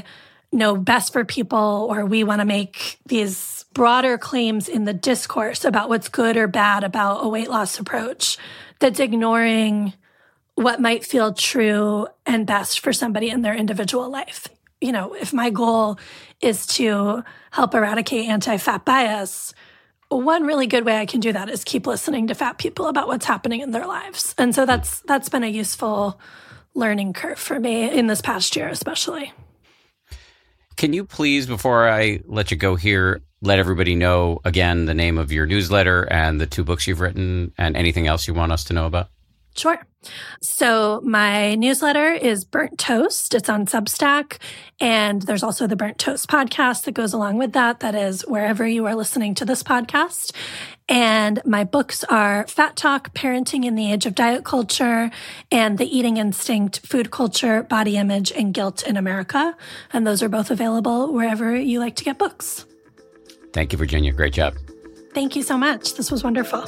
know best for people, or we want to make these broader claims in the discourse about what's good or bad about a weight loss approach, that's ignoring what might feel true and best for somebody in their individual life. You know, if my goal is to help eradicate anti-fat bias, one really good way I can do that is keep listening to fat people about what's happening in their lives. And so that's been a useful learning curve for me in this past year, especially. Can you please, before I let you go here, let everybody know again the name of your newsletter and the 2 books you've written and anything else you want us to know about? Sure. So my newsletter is Burnt Toast. It's on Substack. And there's also the Burnt Toast podcast that goes along with that. That is wherever you are listening to this podcast. And my books are Fat Talk, Parenting in the Age of Diet Culture, and The Eating Instinct, Food Culture, Body Image, and Guilt in America. And those are both available wherever you like to get books. Thank you, Virginia. Great job. Thank you so much. This was wonderful.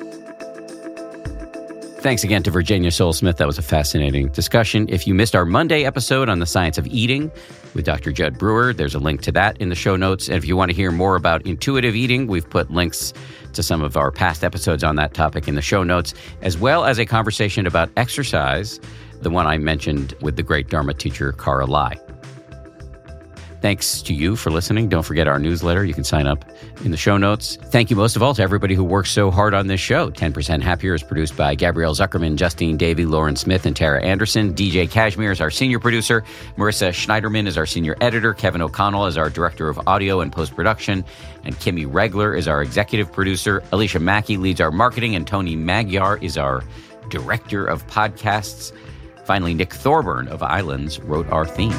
Thanks again to Virginia Sole-Smith. That was a fascinating discussion. If you missed our Monday episode on the science of eating with Dr. Judd Brewer, there's a link to that in the show notes. And if you want to hear more about intuitive eating, we've put links to some of our past episodes on that topic in the show notes, as well as a conversation about exercise, the one I mentioned with the great Dharma teacher, Cara Lai. Thanks to you for listening. Don't forget our newsletter. You can sign up in the show notes. Thank you most of all to everybody who works so hard on this show. 10% Happier is produced by Gabrielle Zuckerman, Justine Davey, Lauren Smith, and Tara Anderson. DJ Kashmir is our senior producer. Marissa Schneiderman is our senior editor. Kevin O'Connell is our director of audio and post-production. And Kimmy Regler is our executive producer. Alicia Mackey leads our marketing. And Tony Magyar is our director of podcasts. Finally, Nick Thorburn of Islands wrote our theme.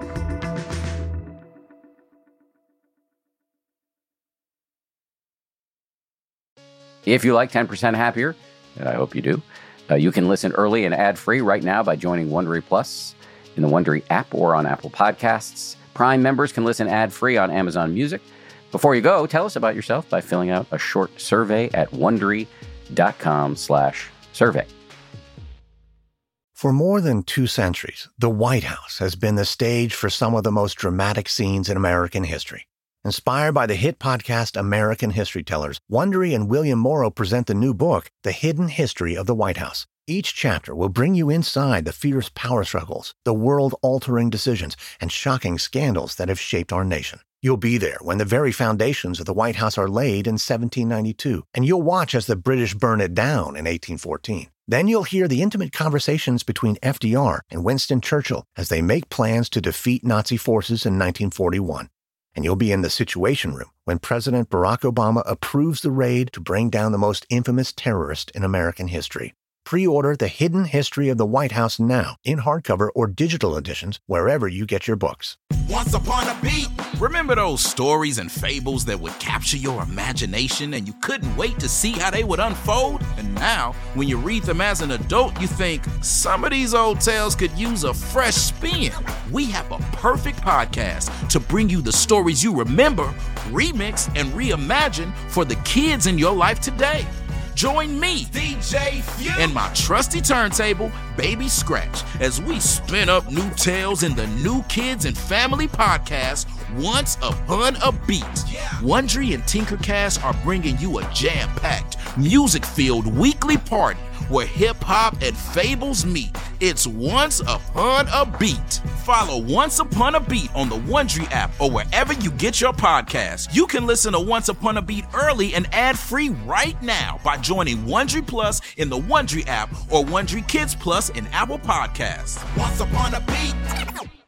If you like 10% Happier, and I hope you do, you can listen early and ad-free right now by joining Wondery Plus in the Wondery app or on Apple Podcasts. Prime members can listen ad-free on Amazon Music. Before you go, tell us about yourself by filling out a short survey at Wondery.com/survey. For more than 2 centuries, the White House has been the stage for some of the most dramatic scenes in American history. Inspired by the hit podcast American History Tellers, Wondery and William Morrow present the new book, The Hidden History of the White House. Each chapter will bring you inside the fierce power struggles, the world-altering decisions, and shocking scandals that have shaped our nation. You'll be there when the very foundations of the White House are laid in 1792, and you'll watch as the British burn it down in 1814. Then you'll hear the intimate conversations between FDR and Winston Churchill as they make plans to defeat Nazi forces in 1941. And you'll be in the Situation Room when President Barack Obama approves the raid to bring down the most infamous terrorist in American history. Pre-order The Hidden History of the White House now in hardcover or digital editions wherever you get your books. Once upon a beat. Remember those stories and fables that would capture your imagination and you couldn't wait to see how they would unfold? And now, when you read them as an adult, you think, some of these old tales could use a fresh spin. We have a perfect podcast to bring you the stories you remember, remix, and reimagine for the kids in your life today. Join me, DJ Few, and my trusty turntable, Baby Scratch, as we spin up new tales in the New Kids and Family podcast, Once Upon a Beat. Wondery and Tinkercast are bringing you a jam-packed, music-filled weekly party where hip-hop and fables meet. It's Once Upon a Beat. Follow Once Upon a Beat on the Wondery app or wherever you get your podcasts. You can listen to Once Upon a Beat early and ad-free right now by joining Wondery Plus in the Wondery app or Wondery Kids Plus in Apple Podcasts. Once Upon a Beat.